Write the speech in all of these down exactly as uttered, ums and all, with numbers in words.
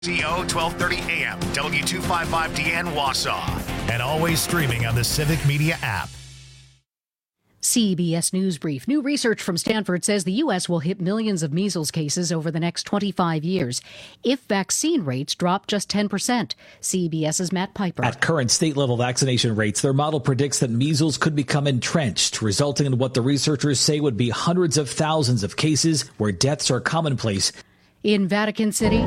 C O twelve thirty A M, W two fifty-five D N Wausau, and always streaming on the Civic Media app. C B S News Brief. New research from Stanford says the U S will hit millions of measles cases over the next twenty-five years if vaccine rates drop just ten percent. CBS's Matt Piper. At current state-level vaccination rates, their model predicts that measles could become entrenched, resulting in what the researchers say would be hundreds of thousands of cases where deaths are commonplace. In Vatican City,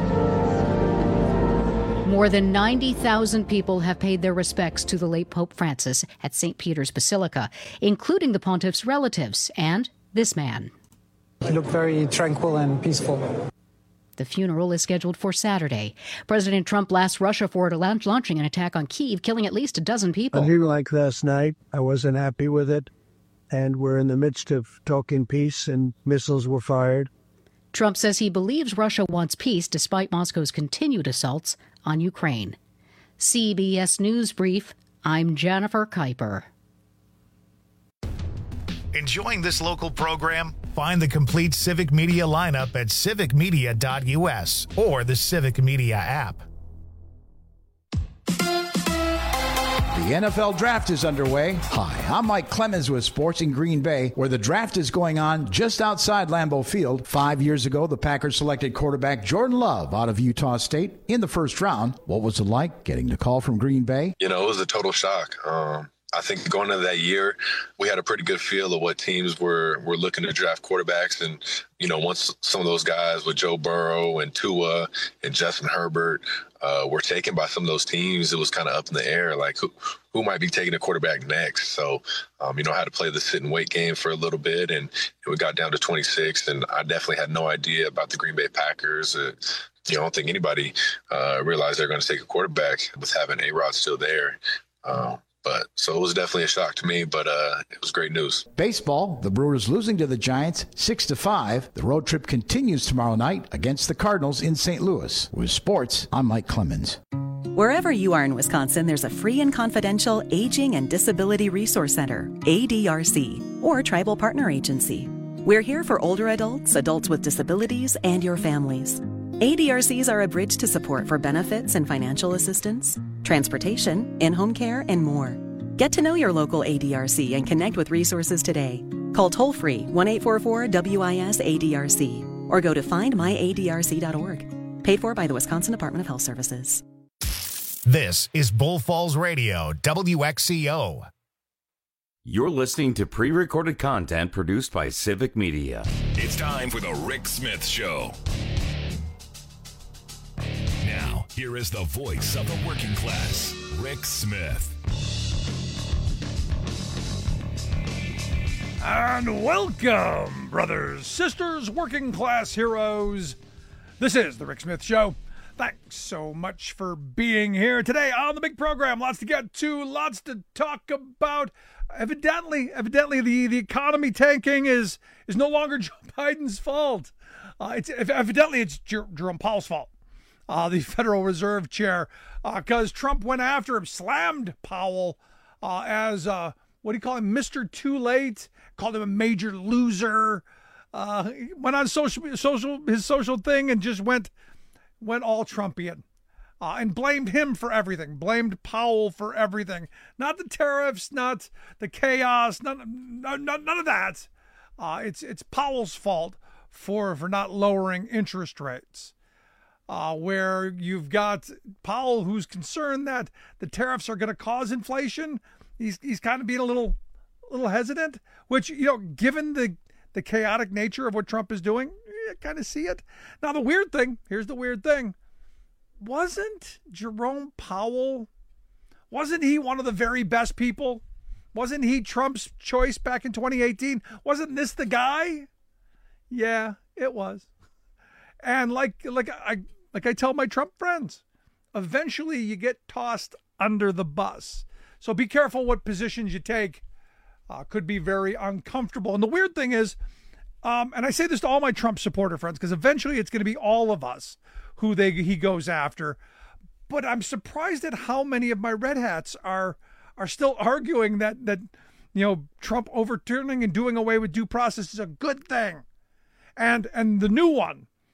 more than ninety thousand people have paid their respects to the late Pope Francis at Saint Peter's Basilica, including the pontiff's relatives and this man. He looked very tranquil and peaceful. The funeral is scheduled for Saturday. President Trump blasts Russia for launching an attack on Kyiv, killing at least a dozen people. I didn't like last night. I wasn't happy with it. And we're in the midst of talking peace, and missiles were fired. Trump says he believes Russia wants peace despite Moscow's continued assaults on Ukraine. C B S News Brief, I'm Jennifer Kuiper. Enjoying this local program? Find the complete Civic Media lineup at civic media dot U S or the Civic Media app. The N F L Draft is underway. Hi, I'm Mike Clemens with Sports in Green Bay, where the draft is going on just outside Lambeau Field. Five years ago, the Packers selected quarterback Jordan Love out of Utah State in the first round. What was it like getting the call from Green Bay? You know, it was a total shock. Um, I think going into that year, we had a pretty good feel of what teams were were looking to draft quarterbacks. And, you know, once some of those guys with Joe Burrow and Tua and Justin Herbert uh, were taken by some of those teams, it was kind of up in the air, like who, who might be taking a quarterback next. So, um, you know, I had to play the sit and wait game for a little bit, and we got down to twenty-six, and I definitely had no idea about the Green Bay Packers. Uh, you know, I don't think anybody uh, realized they're going to take a quarterback with having A-Rod still there. Um, But so it was definitely a shock to me, but uh, it was great news. Baseball, the Brewers losing to the Giants six to five. The road trip continues tomorrow night against the Cardinals in Saint Louis. With sports, I'm Mike Clemens. Wherever you are in Wisconsin, there's a free and confidential Aging and Disability Resource Center, A D R C, or Tribal Partner Agency. We're here for older adults, adults with disabilities, and your families. A D R Cs are a bridge to support for benefits and financial assistance, transportation, in-home care, and more. Get to know your local A D R C and connect with resources today. Call toll-free one eight four four W I S A D R C or go to find my A D R C dot org. Paid for by the Wisconsin Department of Health Services. This is Bull Falls Radio, W X C O. You're listening to pre-recorded content produced by Civic Media. It's time for the Rick Smith Show. Now, here is the voice of the working class, Rick Smith. And welcome, brothers, sisters, working class heroes. This is the Rick Smith Show. Thanks so much for being here today on the big program. Lots to get to, lots to talk about. Evidently, evidently, the, the economy tanking is is no longer Joe Biden's fault. Uh, it's evidently it's Jer- Jerome Powell's fault. Uh, the Federal Reserve Chair, because uh, Trump went after him, slammed Powell uh, as, uh, what do you call him, Mister Too Late, called him a major loser, uh, went on social, social his social thing and just went went all Trumpian uh, and blamed him for everything, blamed Powell for everything. Not the tariffs, not the chaos, none, none, none of that. Uh, it's it's Powell's fault for, for not lowering interest rates. Uh, where you've got Powell, who's concerned that the tariffs are going to cause inflation. He's he's kind of being a little, little hesitant. Which, you know, given the the chaotic nature of what Trump is doing, you kind of see it. Now the weird thing, here's the weird thing: wasn't Jerome Powell, wasn't he one of the very best people? Wasn't he Trump's choice back in twenty eighteen? Wasn't this the guy? Yeah, it was. And like like I like I tell my Trump friends, eventually you get tossed under the bus. So be careful what positions you take. Uh, could be very uncomfortable. And the weird thing is, um, and I say this to all my Trump supporter friends, because eventually it's going to be all of us who they he goes after. But I'm surprised at how many of my red hats are are still arguing that that you know Trump overturning and doing away with due process is a good thing. And and the new one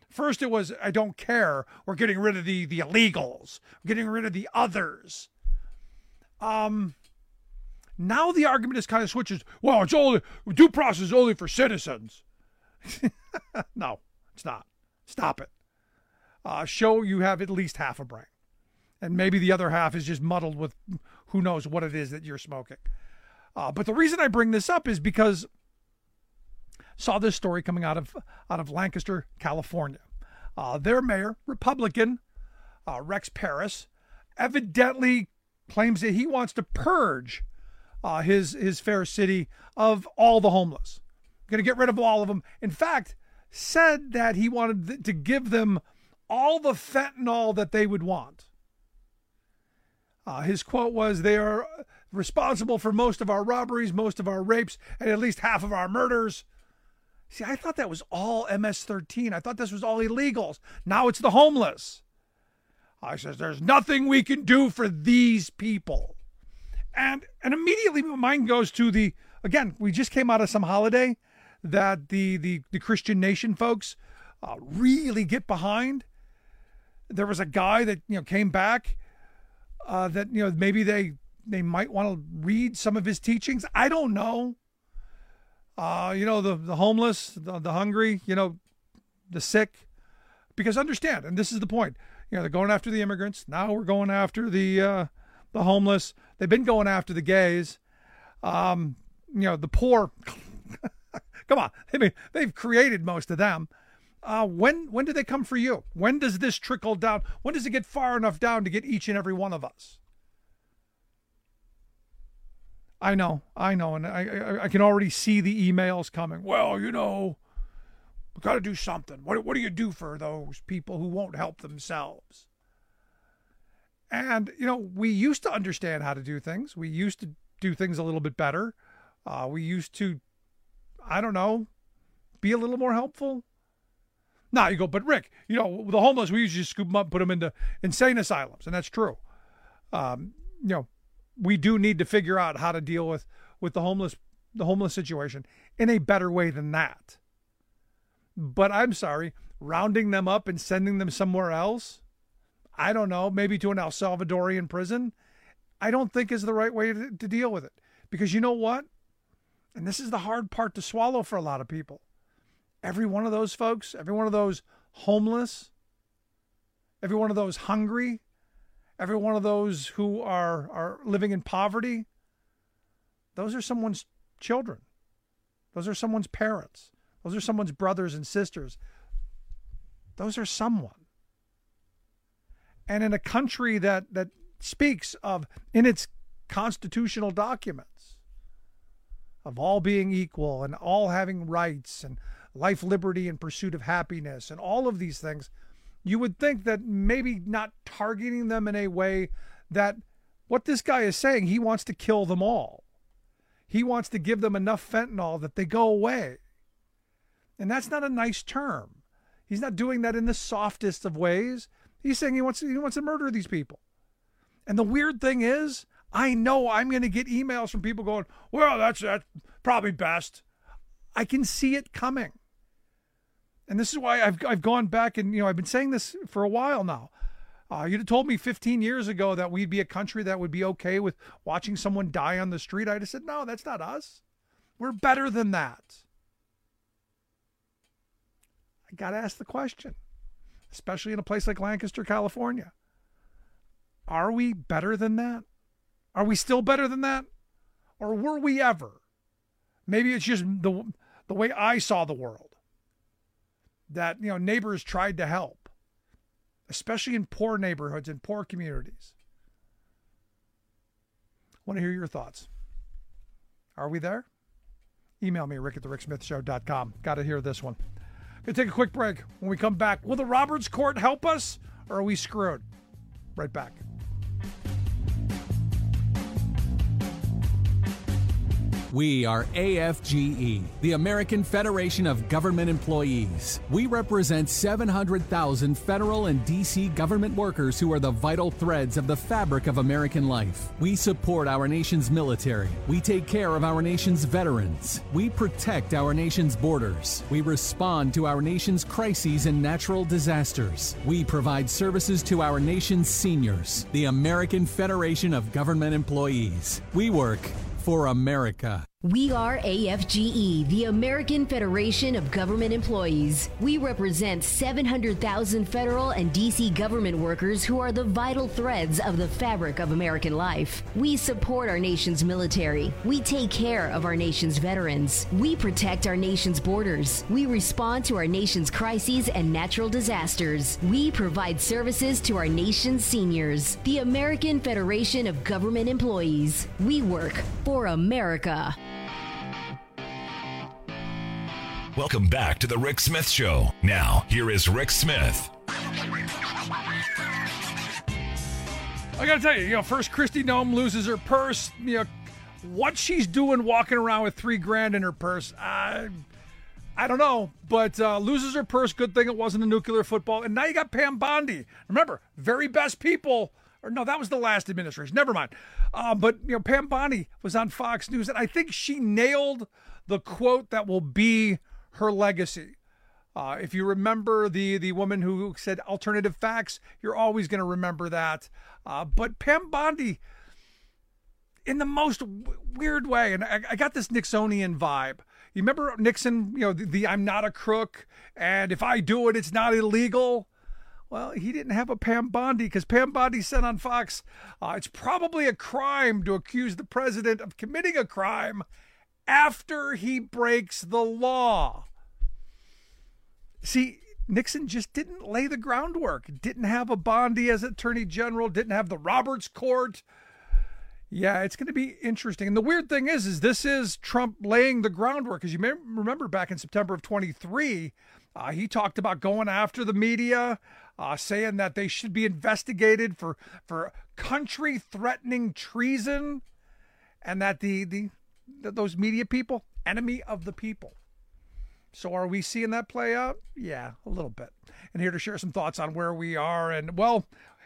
First it was, I don't care. We're getting rid of the, the illegals. We're getting rid of the others. Um, now the argument is kind of switches. Well, it's only, due process is only for citizens. No, it's not. Stop it. Uh, show you have at least half a brain. And maybe the other half is just muddled with who knows what it is that you're smoking. Uh, but the reason I bring this up is because saw this story coming out of out of Lancaster, California. Uh, their mayor, Republican, uh, Rex Paris, evidently claims that he wants to purge uh, his his fair city of all the homeless. Going to get rid of all of them. In fact, said that he wanted th- to give them all the fentanyl that they would want. Uh, his quote was, "They are responsible for most of our robberies, most of our rapes, and at least half of our murders." See, I thought that was all M S thirteen. I thought this was all illegals. Now it's the homeless. I says, there's nothing we can do for these people. And and immediately my mind goes to the, again, we just came out of some holiday that the, the, the Christian Nation folks uh, really get behind. There was a guy that, you know, came back uh, that, you know, maybe they, they might want to read some of his teachings. I don't know. Uh, you know, the, the homeless, the, the hungry, you know, the sick, because understand, and this is the point, you know, they're going after the immigrants. Now we're going after the, uh, the homeless. They've been going after the gays. Um, you know, the poor, come on, I mean, they've created most of them. Uh, when, when do they come for you? When does this trickle down? When does it get far enough down to get each and every one of us? I know, I know, and I, I I can already see the emails coming. Well, you know, we got to do something. What what do you do for those people who won't help themselves? And, you know, we used to understand how to do things. We used to do things a little bit better. Uh, we used to, I don't know, be a little more helpful. Now you go, but Rick, you know, the homeless, we usually just scoop them up and put them into insane asylums, and that's true. Um, you know, we do need to figure out how to deal with, with the homeless, the homeless situation in a better way than that. But I'm sorry, rounding them up and sending them somewhere else, I don't know, maybe to an El Salvadorian prison, I don't think is the right way to, to deal with it. Because you know what? And this is the hard part to swallow for a lot of people. Every one of those folks, every one of those homeless, every one of those hungry, every one of those who are, are living in poverty, those are someone's children. Those are someone's parents. Those are someone's brothers and sisters. Those are someone. And in a country that, that speaks of, in its constitutional documents, of all being equal and all having rights and life, liberty, and pursuit of happiness and all of these things, you would think that maybe not targeting them in a way that what this guy is saying, he wants to kill them all. He wants to give them enough fentanyl that they go away. And that's not a nice term. He's not doing that in the softest of ways. He's saying he wants, he wants to murder these people. And the weird thing is, I know I'm going to get emails from people going, well, that's, that's probably best. I can see it coming. And this is why I've I've gone back and, you know, I've been saying this for a while now. Uh, you'd have told me fifteen years ago that we'd be a country that would be okay with watching someone die on the street. I'd have said, no, that's not us. We're better than that. I got to ask the question, especially in a place like Lancaster, California. Are we better than that? Are we still better than that? Or were we ever? Maybe it's just the the way I saw the world. That, you know, neighbors tried to help, especially in poor neighborhoods and poor communities. I want to hear your thoughts. Are we there? Email me, rick at the rick smith show dot com. Got to hear this one. Going to take a quick break. When we come back, will the Roberts Court help us, or are we screwed? Right back. We are A F G E, the American Federation of Government Employees. We represent seven hundred thousand federal and D C government workers who are the vital threads of the fabric of American life. We support our nation's military. We take care of our nation's veterans. We protect our nation's borders. We respond to our nation's crises and natural disasters. We provide services to our nation's seniors. The American Federation of Government Employees. We work for America. We are A F G E, the American Federation of Government Employees. We represent seven hundred thousand federal and D C government workers who are the vital threads of the fabric of American life. We support our nation's military. We take care of our nation's veterans. We protect our nation's borders. We respond to our nation's crises and natural disasters. We provide services to our nation's seniors. The American Federation of Government Employees. We work for America. Welcome back to the Rick Smith Show. Now, here is Rick Smith. I gotta tell you, you know, first Kristi Noem loses her purse. You know, what she's doing walking around with three grand in her purse, I, I don't know. But uh, loses her purse. Good thing it wasn't a nuclear football. And now you got Pam Bondi. Remember, very best people. Or no, that was the last administration. Never mind. Uh, but, you know, Pam Bondi was on Fox News, and I think she nailed the quote that will be her legacy. Uh, if you remember the the woman who said alternative facts, you're always going to remember that. Uh, but Pam Bondi, in the most w- weird way, and I, I got this Nixonian vibe. You remember Nixon, you know, the, the I'm not a crook, and if I do it, it's not illegal. Well, he didn't have a Pam Bondi, because Pam Bondi said on Fox, uh, it's probably a crime to accuse the president of committing a crime after he breaks the law. See, Nixon just didn't lay the groundwork. Didn't have a Bondi as attorney general, didn't have the Roberts Court. Yeah, it's going to be interesting. And the weird thing is, is this is Trump laying the groundwork. As you may remember back in September of twenty-three, uh, he talked about going after the media, uh, saying that they should be investigated for, for country-threatening treason, and that the, the those media people, enemy of the people. So are we seeing that play out? Yeah, a little bit. And here to share some thoughts on where we are and, well,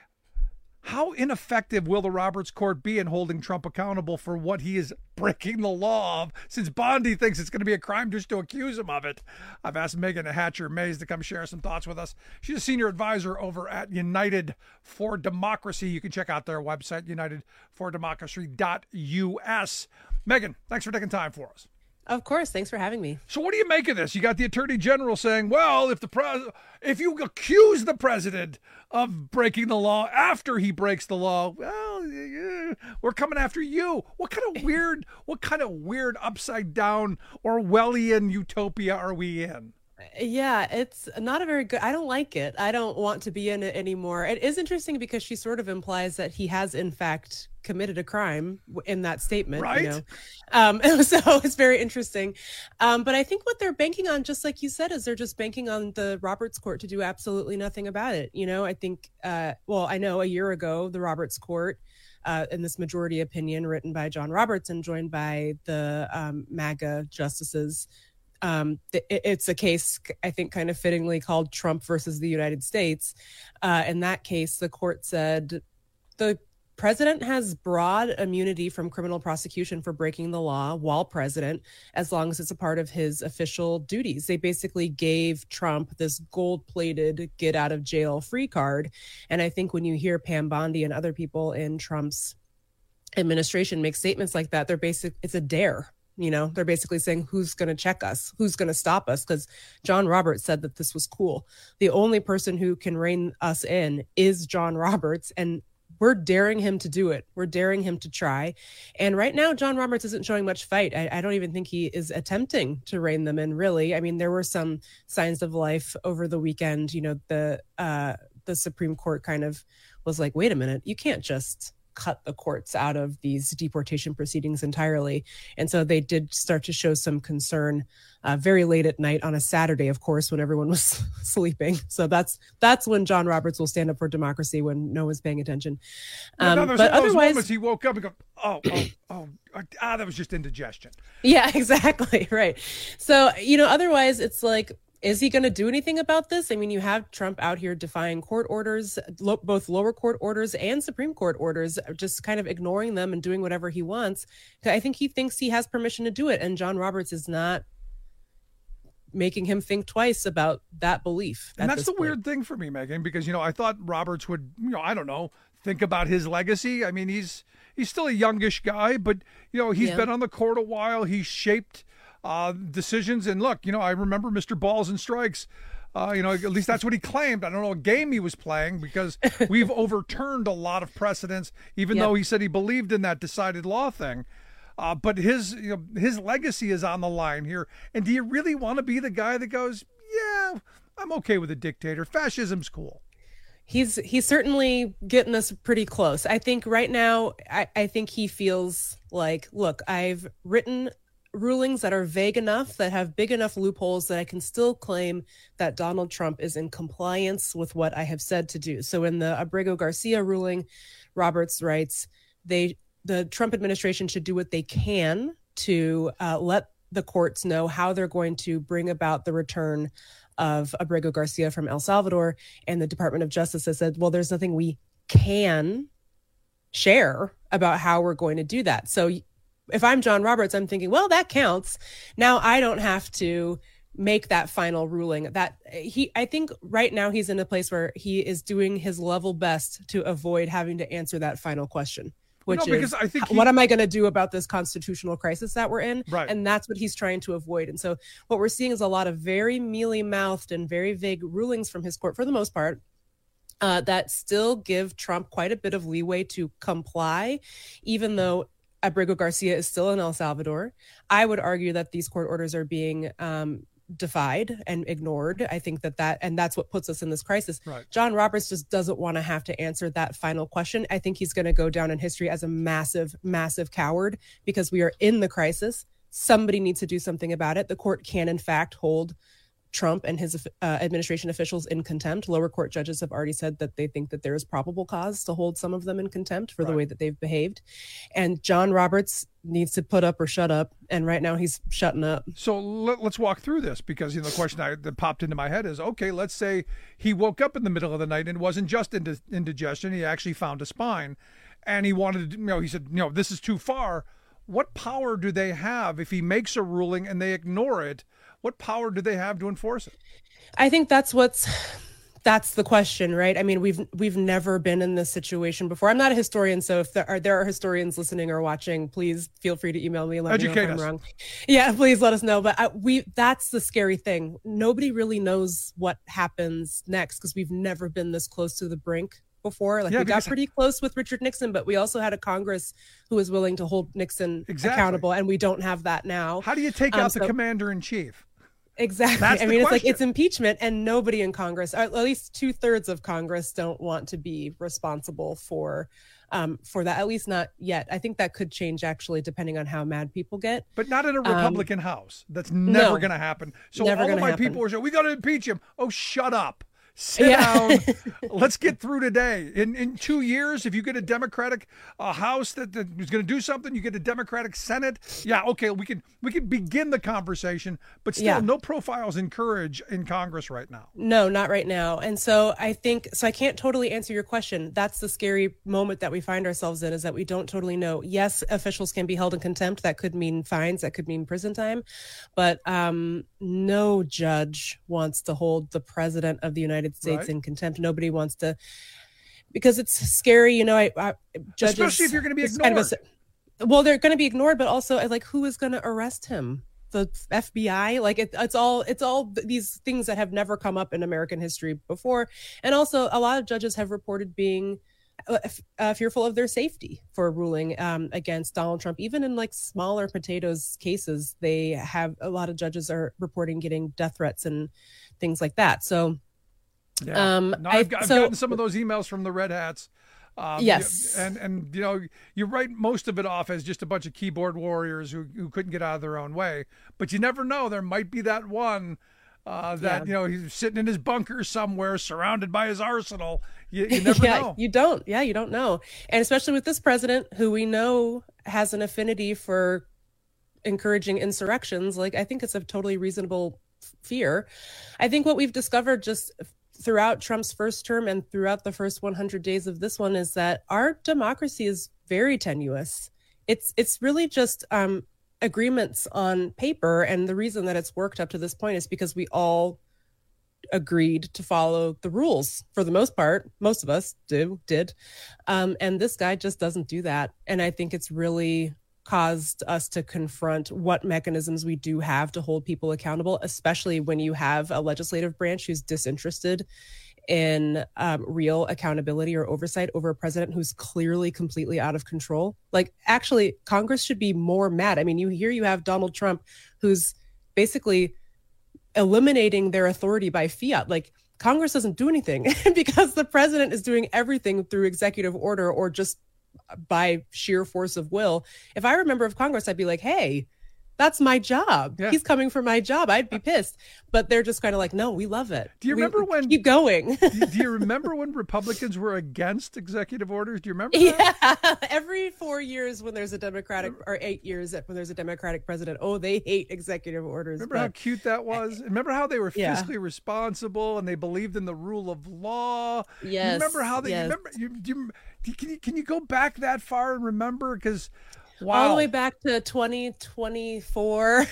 how ineffective will the Roberts Court be in holding Trump accountable for what he is breaking the law of, since Bondi thinks it's going to be a crime just to accuse him of it? I've asked Megan Hatcher-Mays to come share some thoughts with us. She's a senior advisor over at United for Democracy. You can check out their website, united for democracy dot U S. Megan, thanks for taking time for us. Of course. Thanks for having me. So what do you make of this? You got the attorney general saying, well, if the pres- if you accuse the president of breaking the law after he breaks the law, well, yeah, we're coming after you. What kind of weird, what kind of weird upside down Orwellian utopia are we in? Yeah, it's not a very good, I don't like it. I don't want to be in it anymore. It is interesting because she sort of implies that he has, in fact, committed a crime in that statement. Right. You know? um, so it's very interesting. Um, but I think what they're banking on, just like you said, is they're just banking on the Roberts Court to do absolutely nothing about it. You know, I think, uh, well, I know a year ago, the Roberts Court, uh, in this majority opinion written by John Roberts and joined by the um, MAGA justices, Um, it's a case, I think, kind of fittingly called Trump versus the United States. Uh, in that case, the court said the president has broad immunity from criminal prosecution for breaking the law while president, as long as it's a part of his official duties. They basically gave Trump this gold-plated get out of jail free card. And I think when you hear Pam Bondi and other people in Trump's administration make statements like that, they're basic, it's a dare. You know, they're basically saying, who's going to check us? Who's going to stop us? Because John Roberts said that this was cool. The only person who can rein us in is John Roberts. And we're daring him to do it. We're daring him to try. And right now, John Roberts isn't showing much fight. I, I don't even think he is attempting to rein them in, really. I mean, there were some signs of life over the weekend. You know, the uh, the Supreme Court kind of was like, wait a minute, you can't just cut the courts out of these deportation proceedings entirely. And so they did start to show some concern uh, very late at night on a Saturday, of course, when everyone was sleeping. So that's that's when John Roberts will stand up for democracy, when no one's paying attention. Um, no, no, but those otherwise, moments he woke up and go, oh, oh, oh, ah, that was just indigestion. Yeah, exactly. Right. So, you know, otherwise it's like, is he going to do anything about this? I mean, you have Trump out here defying court orders, lo- both lower court orders and Supreme Court orders, just kind of ignoring them and doing whatever he wants. I think he thinks he has permission to do it. And John Roberts is not making him think twice about that belief. And that's the point. weird thing for me, Megan, because, you know, I thought Roberts would, you know, I don't know, think about his legacy. I mean, he's he's still a youngish guy, but, you know, he's Yeah. been on the court a while. He's shaped uh, decisions. And look, you know, I remember Mister Balls and Strikes. Uh, you know, at least that's what he claimed. I don't know what game he was playing, because we've overturned a lot of precedents, even Yep. though he said he believed in that decided law thing. Uh, but his you know, his legacy is on the line here. And do you really want to be the guy that goes, yeah, I'm okay with a dictator. Fascism's cool. He's he's certainly getting us pretty close. I think right now, I, I think he feels like, look, I've written rulings that are vague enough, that have big enough loopholes, that I can still claim that Donald Trump is in compliance with what I have said to do. So in the Abrego Garcia ruling, Roberts writes, they the Trump administration should do what they can to uh, let the courts know how they're going to bring about the return of Abrego Garcia from El Salvador. And the Department of Justice has said, well, there's nothing we can share about how we're going to do that. So if I'm John Roberts, I'm thinking, well, that counts. Now I don't have to make that final ruling. That he, I think right now he's in a place where he is doing his level best to avoid having to answer that final question, which No, because is, I think he- what am I going to do about this constitutional crisis that we're in? Right. And that's what he's trying to avoid. And so what we're seeing is a lot of very mealy-mouthed and very vague rulings from his court, for the most part, uh, that still give Trump quite a bit of leeway to comply, even though Abrego Garcia is still in El Salvador. I would argue that these court orders are being um, defied and ignored. I think that that, and that's what puts us in this crisis. Right. John Roberts just doesn't want to have to answer that final question. I think he's going to go down in history as a massive, massive coward, because we are in the crisis. Somebody needs to do something about it. The court can, in fact, hold Trump and his uh, administration officials in contempt. Lower court judges have already said that they think that there is probable cause to hold some of them in contempt for Right. the way that they've behaved. And John Roberts needs to put up or shut up. And right now he's shutting up. So let, let's walk through this, because, you know, the question I, that popped into my head is, okay, let's say he woke up in the middle of the night and it wasn't just ind- indigestion. He actually found a spine, and he wanted to, you know, he said, you know, this is too far. What power do they have if he makes a ruling and they ignore it? What power do they have to enforce it? I think that's what's that's the question, right? I mean, we've we've never been in this situation before. I'm not a historian, so if there are there are historians listening or watching, please feel free to email me and let Educate me know if I'm us. wrong. Yeah, please let us know. But I, we that's the scary thing. Nobody really knows what happens next, because we've never been this close to the brink before. Like Yeah, we got because- pretty close with Richard Nixon, but we also had a Congress who was willing to hold Nixon Exactly. accountable, and we don't have that now. How do you take Um, out the so- commander in chief? Exactly. That's I the mean, it's like question. it's impeachment, and nobody in Congress, or at least two thirds of Congress, don't want to be responsible for um, for that. At least not yet. I think that could change, actually, depending on how mad people get. But not in a Um, Republican House. That's never no. going to happen. So Never all of gonna my happen. people are saying, we got to impeach him. Oh, shut up. Sit Yeah. down. Let's get through today. In in two years, if you get a Democratic uh, House that, that is going to do something, you get a Democratic Senate. Yeah, okay, we can we can begin the conversation. But still, Yeah. no profiles in courage in Congress right now. No, not right now. And so I think, so I can't totally answer your question. That's the scary moment that we find ourselves in, is that we don't totally know. Yes, officials can be held in contempt. That could mean fines. That could mean prison time. But um, no judge wants to hold the president of the United States Right. in contempt. Nobody wants to, because it's scary. You know, I, I judges, Especially if you're going to be it's kind of ignored. a- well, they're going to be ignored, but also like, who is going to arrest him? The F B I? Like it, it's all it's all th- these things that have never come up in American history before. And also, a lot of judges have reported being uh, f- uh, fearful of their safety for ruling um, against Donald Trump. Even in like smaller potatoes cases, they have a lot of judges are reporting getting death threats and things like that. So, Yeah. um, No, I- I've, got- I've so- gotten some of those emails from the Red Hats. Um, yes. And, and, you know, you write most of it off as just a bunch of keyboard warriors who, who couldn't get out of their own way. But you never know. There might be that one uh, that, yeah. you know, he's sitting in his bunker somewhere surrounded by his arsenal. You, you never yeah, know. You don't. Yeah, you don't know. And especially with this president, who we know has an affinity for encouraging insurrections, like, I think it's a totally reasonable fear. I think what we've discovered just throughout Trump's first term and throughout the first one hundred days of this one is that our democracy is very tenuous. It's it's really just um, agreements on paper. And the reason that it's worked up to this point is because we all agreed to follow the rules for the most part. Most of us do, did. Um, and this guy just doesn't do that. And I think it's really caused us to confront what mechanisms we do have to hold people accountable, especially when you have a legislative branch who's disinterested in um, real accountability or oversight over a president who's clearly completely out of control. Like, actually, Congress should be more mad. I mean, you here you have Donald Trump, who's basically eliminating their authority by fiat. Like, Congress doesn't do anything because the president is doing everything through executive order or just by sheer force of will. If I were a member of Congress, I'd be like, hey, that's my job. Yeah. He's coming for my job. I'd be pissed. But they're just kind of like, no, we love it. Do you we, remember when keep going? do, do you remember when Republicans were against executive orders? Do you remember that? Yeah. Every four years when there's a Democratic or eight years when there's a Democratic president, oh, they hate executive orders. Remember but, how cute that was? Remember how they were yeah. fiscally responsible and they believed in the rule of law? Yes. You remember how they yes. you remember you, you Can you can you go back that far and remember? Because wow. all the way back to twenty twenty-four,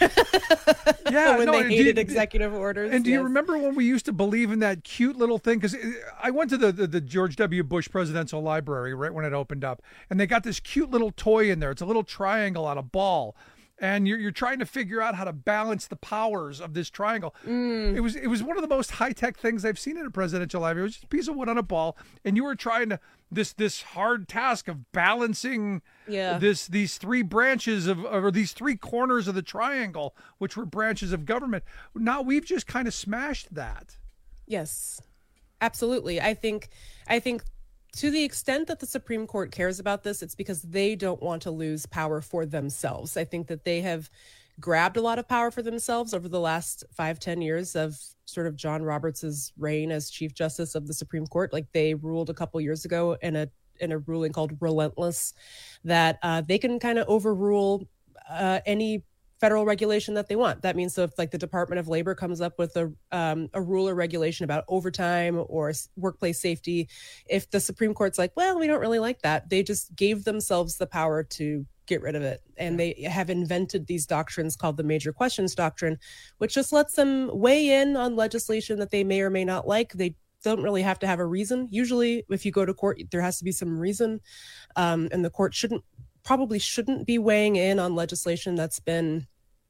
yeah, when no, they hated you, executive orders. And do yes. you remember when we used to believe in that cute little thing? Because I went to the, the the George W. Bush Presidential Library right when it opened up, and they got this cute little toy in there. It's a little triangle on a ball. And you're you're trying to figure out how to balance the powers of this triangle. Mm. It was it was one of the most high tech things I've seen in a presidential library. It was just a piece of wood on a ball, and you were trying to this this hard task of balancing yeah. this these three branches of or these three corners of the triangle, which were branches of government. Now we've just kind of smashed that. Yes, absolutely. I think I think. To the extent that the Supreme Court cares about this, it's because they don't want to lose power for themselves. I think that they have grabbed a lot of power for themselves over the last five, ten years of sort of John Roberts's reign as Chief Justice of the Supreme Court. Like, they ruled a couple years ago in a in a ruling called Relentless that uh, they can kind of overrule uh, any federal regulation that they want. That means, so if like the Department of Labor comes up with a um, a rule or regulation about overtime or workplace safety, if the Supreme Court's like, well, we don't really like that, they just gave themselves the power to get rid of it. And they have invented these doctrines called the Major Questions Doctrine, which just lets them weigh in on legislation that they may or may not like. They don't really have to have a reason. Usually, if you go to court, there has to be some reason, um, and the court shouldn't probably shouldn't be weighing in on legislation that's been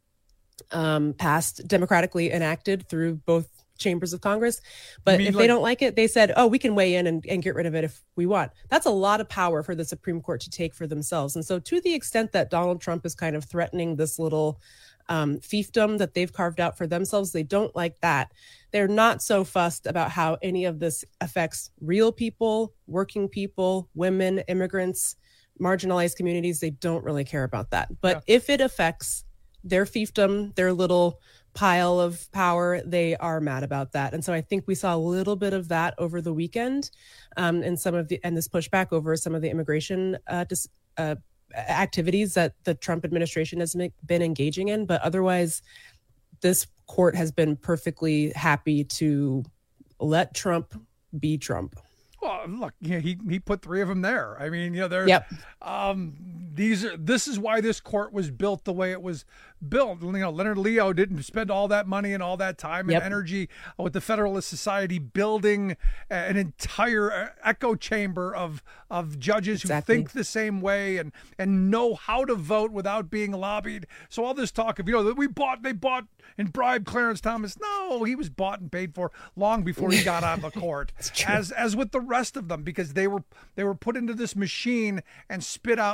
um, passed, democratically enacted through both chambers of Congress. But if like, they don't like it, they said, oh, we can weigh in and, and get rid of it if we want. That's a lot of power for the Supreme Court to take for themselves. And so to the extent that Donald Trump is kind of threatening this little um, fiefdom that they've carved out for themselves, they don't like that. They're not so fussed about how any of this affects real people, working people, women, immigrants, marginalized communities. They don't really care about that. But yeah. if it affects their fiefdom, their little pile of power, they are mad about that. And so I think we saw a little bit of that over the weekend, um, and some of the and this pushback over some of the immigration uh, dis, uh, activities that the Trump administration has been engaging in. But otherwise, this court has been perfectly happy to let Trump be Trump. Well, look, you know, he he put three of them there. I mean, you know, they're yep. um, these are this is why this court was built the way it was built. You know, Leonard Leo didn't spend all that money and all that time and yep. energy with the Federalist Society building an entire echo chamber of of judges exactly. who think the same way and and know how to vote without being lobbied. So all this talk of, you know, that we bought, they bought and bribed Clarence Thomas. No, he was bought and paid for long before he got on the court. As as with the rest of them, because they were they were put into this machine and spit out like bad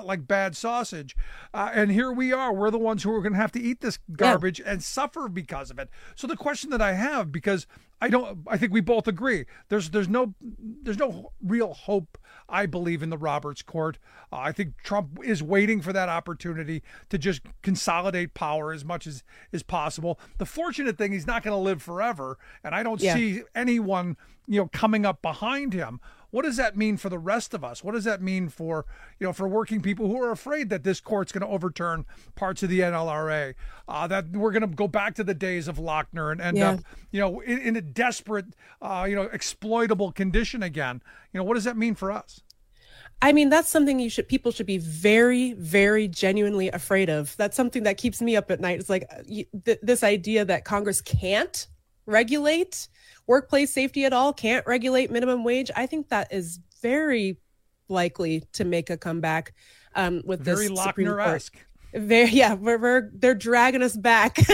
bad sausage. Uh, and here we are. We're the ones who are going to have to eat this garbage yeah. and suffer because of it. So the question that I have, because I don't, I think we both agree, there's there's no there's no real hope, I believe, in the Roberts Court. Uh, I think Trump is waiting for that opportunity to just consolidate power as much as is possible. The fortunate thing, he's not going to live forever, and I don't yeah. see anyone, you know, coming up behind him. What does that mean for the rest of us? What does that mean for, you know, for working people who are afraid that this court's going to overturn parts of the N L R A, uh, that we're going to go back to the days of Lochner and end yeah. up, you know, in, in a desperate, uh, you know, exploitable condition again? You know, what does that mean for us? I mean, that's something you should, people should be very, very genuinely afraid of. That's something that keeps me up at night. It's like th- this idea that Congress can't regulate workplace safety at all, can't regulate minimum wage. I think that is very likely to make a comeback um, with very this Supreme Court. Lochner-esque. Very, yeah, we're, we're they're dragging us back to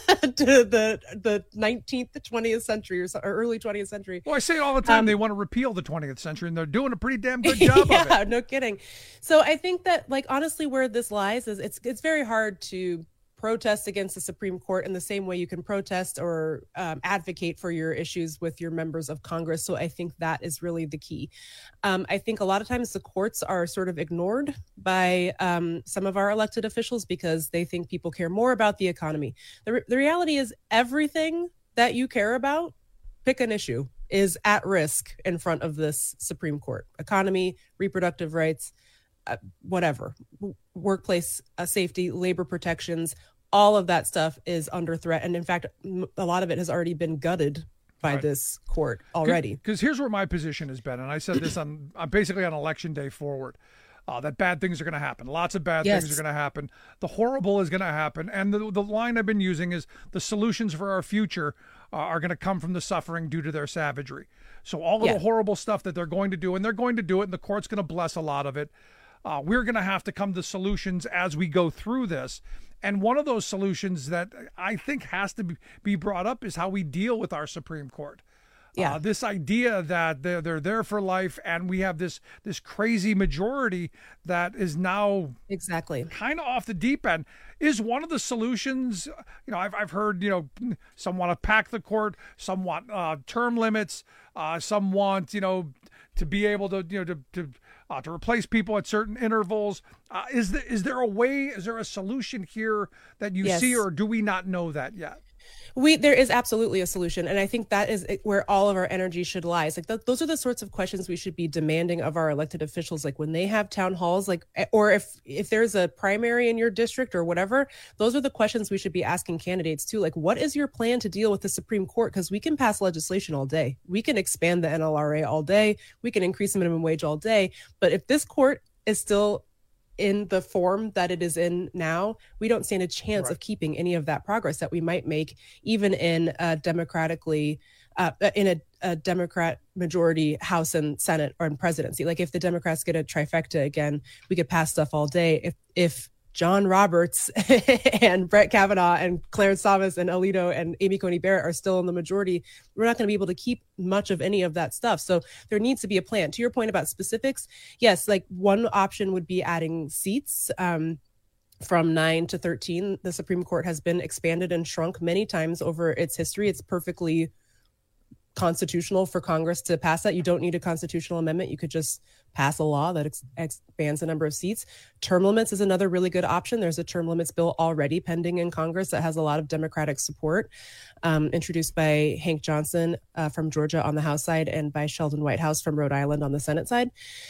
the the nineteenth, the twentieth century or, so, or early twentieth century. Well, I say all the time um, they want to repeal the twentieth century, and they're doing a pretty damn good job yeah, of it. No kidding. So I think that, like, honestly, where this lies is it's it's very hard to protest against the Supreme Court in the same way you can protest or um, advocate for your issues with your members of Congress. So I think that is really the key. Um, I think a lot of times the courts are sort of ignored by um, some of our elected officials because they think people care more about the economy. The, re- the reality is everything that you care about, pick an issue, is at risk in front of this Supreme Court. Economy, reproductive rights, uh, whatever, workplace uh, safety, labor protections, all of that stuff is under threat. And in fact, a lot of it has already been gutted by right. this court already. Because here's where my position has been. And I said this on, on basically on election day forward, uh, that bad things are going to happen. Lots of bad yes. things are going to happen. The horrible is going to happen. And the, the line I've been using is the solutions for our future uh, are going to come from the suffering due to their savagery. So all of yeah. the horrible stuff that they're going to do, and they're going to do it, and the court's going to bless a lot of it. Uh, we're going to have to come to solutions as we go through this. And one of those solutions that I think has to be brought up is how we deal with our Supreme Court. Yeah. Uh, this idea that they're, they're there for life, and we have this this crazy majority that is now exactly kind of off the deep end is one of the solutions. You know, I've, I've heard, you know, some want to pack the court, some want uh, term limits, uh, some want, you know, to be able to, you know, to, to Uh, to replace people at certain intervals. Uh, is, the, is there a way, is there a solution here that you yes. see, or do we not know that yet? We There is absolutely a solution. And I think that is where all of our energy should lie. It's like th- those are the sorts of questions we should be demanding of our elected officials. Like when they have town halls, like, or if, if there's a primary in your district or whatever, those are the questions we should be asking candidates too. Like, what is your plan to deal with the Supreme Court? Because we can pass legislation all day. We can expand the N L R A all day. We can increase the minimum wage all day. But if this court is still in the form that it is in now, we don't stand a chance right. of keeping any of that progress that we might make, even in a democratically, uh, in a, a Democrat majority House and Senate or in presidency. Like if the Democrats get a trifecta again, we could pass stuff all day. If if John Roberts and Brett Kavanaugh and Clarence Thomas and Alito and Amy Coney Barrett are still in the majority, we're not going to be able to keep much of any of that stuff. So there needs to be a plan. To your point about specifics, yes, like one option would be adding seats um, from nine to thirteen. The Supreme Court has been expanded and shrunk many times over its history. It's perfectly constitutional for Congress to pass that. You don't need a constitutional amendment. You could just pass a law that ex- expands the number of seats. Term limits is another really good option. There's a term limits bill already pending in Congress that has a lot of Democratic support, um, introduced by Hank Johnson uh, from Georgia on the House side and by Sheldon Whitehouse from Rhode Island on the Senate side.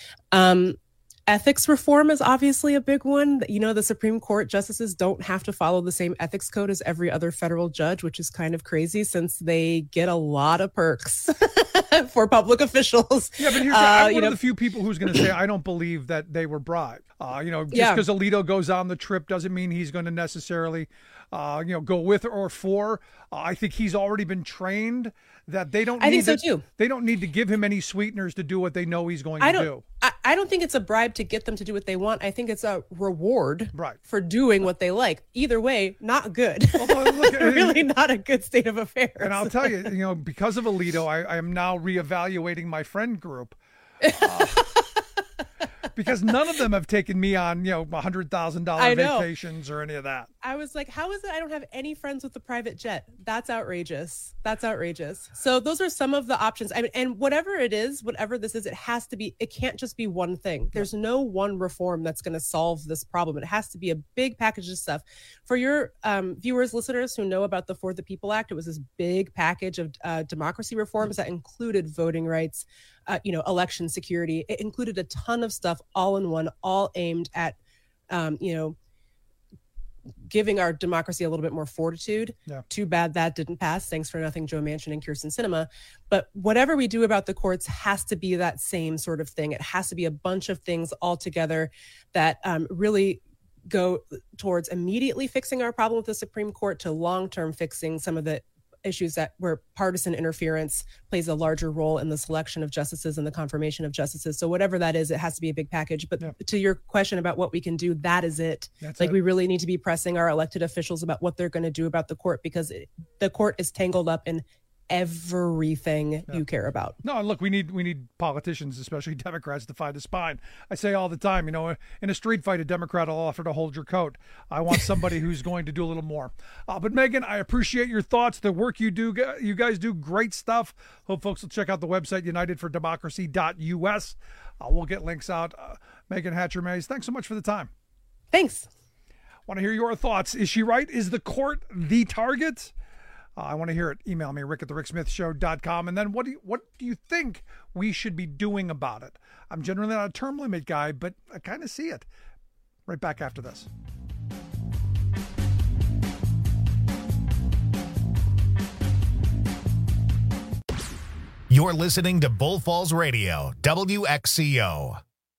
Um, Ethics reform is obviously a big one. You know, the Supreme Court justices don't have to follow the same ethics code as every other federal judge, which is kind of crazy since they get a lot of perks for public officials. Yeah, but here's uh, I'm one you know, of the few people who's going to say, I don't believe that they were bribed. Uh, you know, just because yeah. Alito goes on the trip doesn't mean he's going to necessarily, uh, you know, go with or for. Uh, I think he's already been trained that they don't. I need think so to, too. They don't need to give him any sweeteners to do what they know he's going I to don't, do. I, I don't think it's a bribe to get them to do what they want. I think it's a reward right. for doing what they like. Either way, not good. Well, look, really not a good state of affairs. And I'll tell you, you know, because of Alito, I, I am now reevaluating my friend group. Uh, because none of them have taken me on, you know, one hundred thousand dollars vacations or any of that. I was like, how is it I don't have any friends with a private jet? That's outrageous. That's outrageous. So those are some of the options. I mean, and whatever it is, whatever this is, it has to be, it can't just be one thing. There's no one reform that's going to solve this problem. It has to be a big package of stuff. For your um, viewers, listeners who know about the For the People Act, it was this big package of uh, democracy reforms that included voting rights, uh, you know, election security. It included a ton of stuff all in one, all aimed at, um, you know, giving our democracy a little bit more fortitude. Yeah. Too bad that didn't pass. Thanks for nothing, Joe Manchin and Kyrsten Sinema. But whatever we do about the courts has to be that same sort of thing. It has to be a bunch of things all together that um, really go towards immediately fixing our problem with the Supreme Court to long-term fixing some of the issues that where partisan interference plays a larger role in the selection of justices and the confirmation of justices. So whatever that is, it has to be a big package. But yeah. to your question about what we can do, that is it. That's like it. We really need to be pressing our elected officials about what they're going to do about the court, because it, the court is tangled up in everything yeah. you care about. No, and look, we need we need politicians, especially Democrats, to fight the spine. I say all the time, you know, in a street fight, a Democrat will offer to hold your coat. I want somebody who's going to do a little more. Uh, but Megan, I appreciate your thoughts, the work you do. You guys do great stuff. Hope folks will check out the website, united for democracy dot U S. Uh, we'll get links out. Uh, Megan Hatcher-Mays, thanks so much for the time. Thanks. Want to hear your thoughts. Is she right? Is the court the target? Uh, I want to hear it. Email me, rick at the rick smith show dot com. And then what do you, what do you think we should be doing about it? I'm generally not a term limit guy, but I kind of see it. Right back after this. You're listening to Bull Falls Radio, W X C O.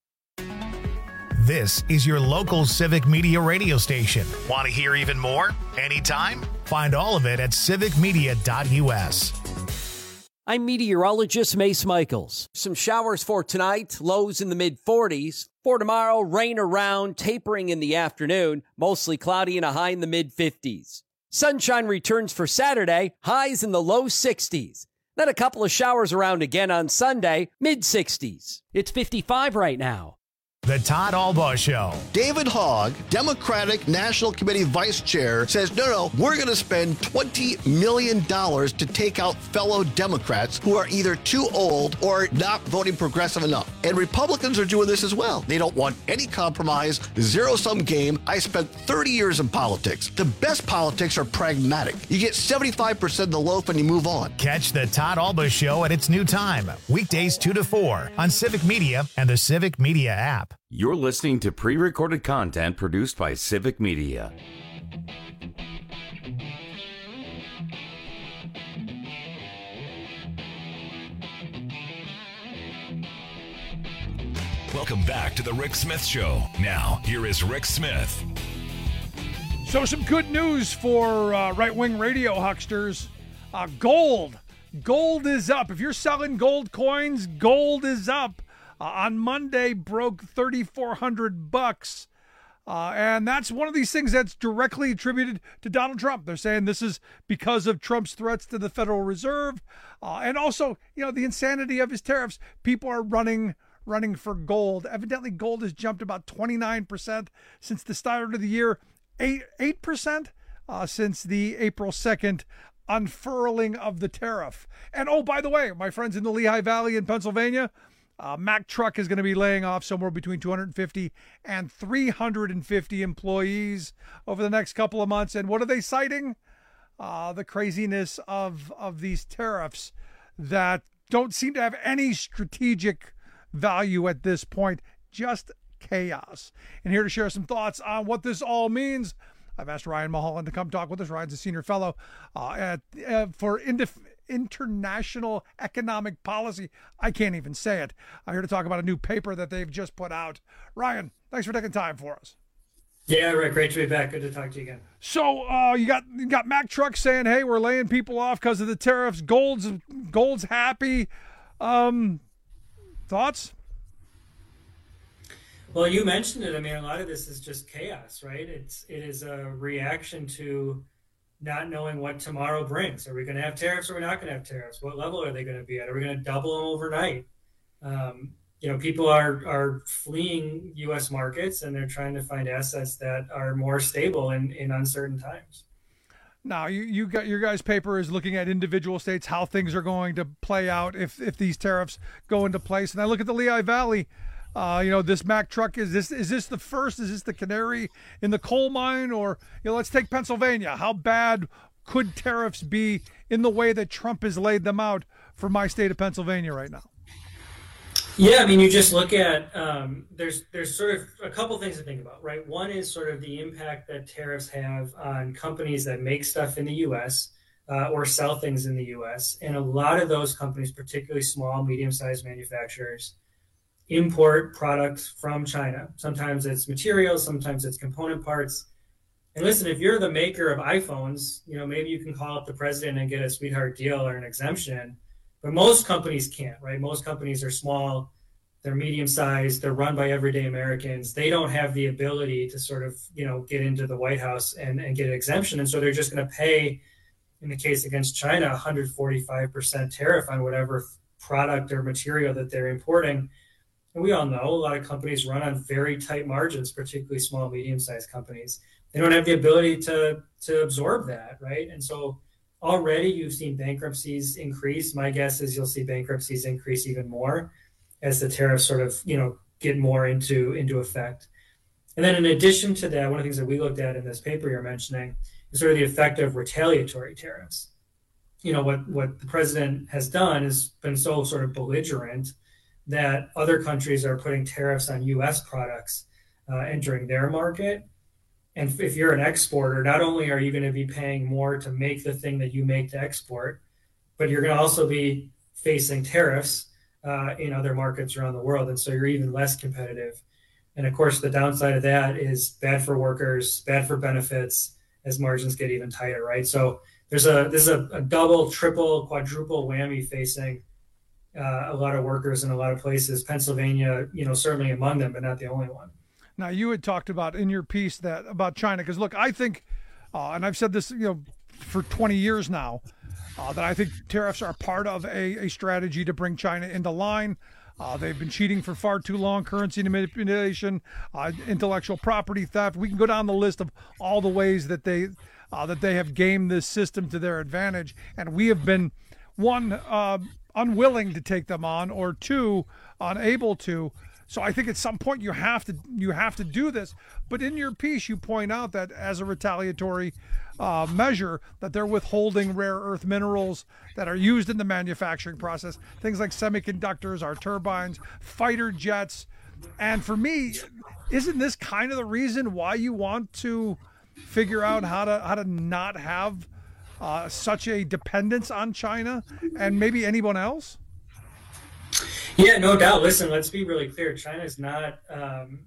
This is your local civic media radio station. Want to hear even more? Anytime? Find all of it at civic media dot U S. I'm meteorologist Mace Michaels. Some showers for tonight, lows in the mid forties. For tomorrow, rain around, tapering in the afternoon, mostly cloudy and a high in the mid fifties. Sunshine returns for Saturday, highs in the low sixties. Then a couple of showers around again on Sunday, mid sixties. It's fifty-five right now. The Todd Albaugh Show. David Hogg, Democratic National Committee Vice Chair, says, no, no, we're going to spend twenty million dollars to take out fellow Democrats who are either too old or not voting progressive enough. And Republicans are doing this as well. They don't want any compromise, zero-sum game. I spent thirty years in politics. The best politics are pragmatic. You get seventy-five percent of the loaf and you move on. Catch the Todd Albaugh Show at its new time, weekdays two to four on Civic Media and the Civic Media app. You're listening to pre-recorded content produced by Civic Media. Welcome back to the Rick Smith Show. Now, here is Rick Smith. So some good news for uh, right-wing radio hucksters. Uh, gold. Gold is up. If you're selling gold coins, gold is up. Uh, on Monday, broke thirty-four hundred bucks. Uh, and that's one of these things that's directly attributed to Donald Trump. They're saying this is because of Trump's threats to the Federal Reserve. Uh, and also, you know, the insanity of his tariffs. People are running running for gold. Evidently, gold has jumped about twenty-nine percent since the start of the year, eight, eight percent uh, since the April second unfurling of the tariff. And oh, by the way, my friends in the Lehigh Valley in Pennsylvania, Uh, Mack Truck is going to be laying off somewhere between two hundred fifty and three hundred fifty employees over the next couple of months. And what are they citing? Uh, the craziness of, of these tariffs that don't seem to have any strategic value at this point, just chaos. And here to share some thoughts on what this all means, I've asked Ryan Mulholland to come talk with us. Ryan's a senior fellow uh, at uh, for Indif- International Economic Policy. I can't even say it. I'm here to talk about a new paper that they've just put out. Ryan, thanks for taking time for us. Yeah, Rick, great to be back. Good to talk to you again. So uh, you got you got Mack Truck saying, "Hey, we're laying people off because of the tariffs." Gold's Gold's happy. Um, thoughts? Well, you mentioned it. I mean, a lot of this is just chaos, right? It's it is a reaction to not knowing what tomorrow brings. Are we going to have tariffs or are we not going to have tariffs? What level are they going to be at? Are we going to double them overnight? Um, you know, people are are fleeing U S markets, and they're trying to find assets that are more stable in, in uncertain times. Now, you, you got your guys' paper is looking at individual states, how things are going to play out if, if these tariffs go into place. And I look at the Lehigh Valley. Uh, you know, this Mack truck, is this is this the first? Is this the canary in the coal mine? Or, you know, let's take Pennsylvania. How bad could tariffs be in the way that Trump has laid them out for my state of Pennsylvania right now? Yeah, I mean, you just look at, um, there's there's sort of a couple things to think about, right? One is sort of the impact that tariffs have on companies that make stuff in the U S uh, or sell things in the U S. And a lot of those companies, particularly small, medium-sized manufacturers, import products from China. Sometimes it's materials, sometimes it's component parts. And listen, if you're the maker of iPhones, you know, maybe you can call up the president and get a sweetheart deal or an exemption. But most companies can't, right? Most companies are small, they're medium-sized, they're run by everyday Americans. They don't have the ability to sort of, you know, get into the White House and, and get an exemption. And so they're just going to pay, in the case against China, one hundred forty-five percent tariff on whatever product or material that they're importing. And we all know a lot of companies run on very tight margins, particularly small, medium-sized companies. They don't have the ability to, to absorb that, right? And so already you've seen bankruptcies increase. My guess is you'll see bankruptcies increase even more as the tariffs sort of, you know, get more into, into effect. And then in addition to that, one of the things that we looked at in this paper you're mentioning is sort of the effect of retaliatory tariffs. You know, what, what the president has done has been so sort of belligerent that other countries are putting tariffs on U S products uh, entering their market. And if you're an exporter, not only are you going to be paying more to make the thing that you make to export, but you're going to also be facing tariffs uh, in other markets around the world. And so you're even less competitive. And of course, the downside of that is bad for workers, bad for benefits as margins get even tighter, right? So there's a there's a, a double, triple, quadruple whammy facing uh, a lot of workers in a lot of places. Pennsylvania, you know, certainly among them, but not the only one. Now, you had talked about in your piece that about China, because look, I think, uh, and I've said this, you know, for twenty years now, uh, that I think tariffs are part of a, a strategy to bring China into line. Uh, they've been cheating for far too long, currency manipulation, uh, intellectual property theft. We can go down the list of all the ways that they uh, that they have gamed this system to their advantage, and we have been, one, uh, unwilling to take them on, or two, unable to. So I think at some point you have to you have to do this. But in your piece, you point out that as a retaliatory uh, measure, that they're withholding rare earth minerals that are used in the manufacturing process, things like semiconductors, our turbines, fighter jets. And for me, isn't this kind of the reason why you want to figure out how to how to not have uh, such a dependence on China and maybe anyone else? Yeah, no doubt. Listen, let's be really clear. China is not, um,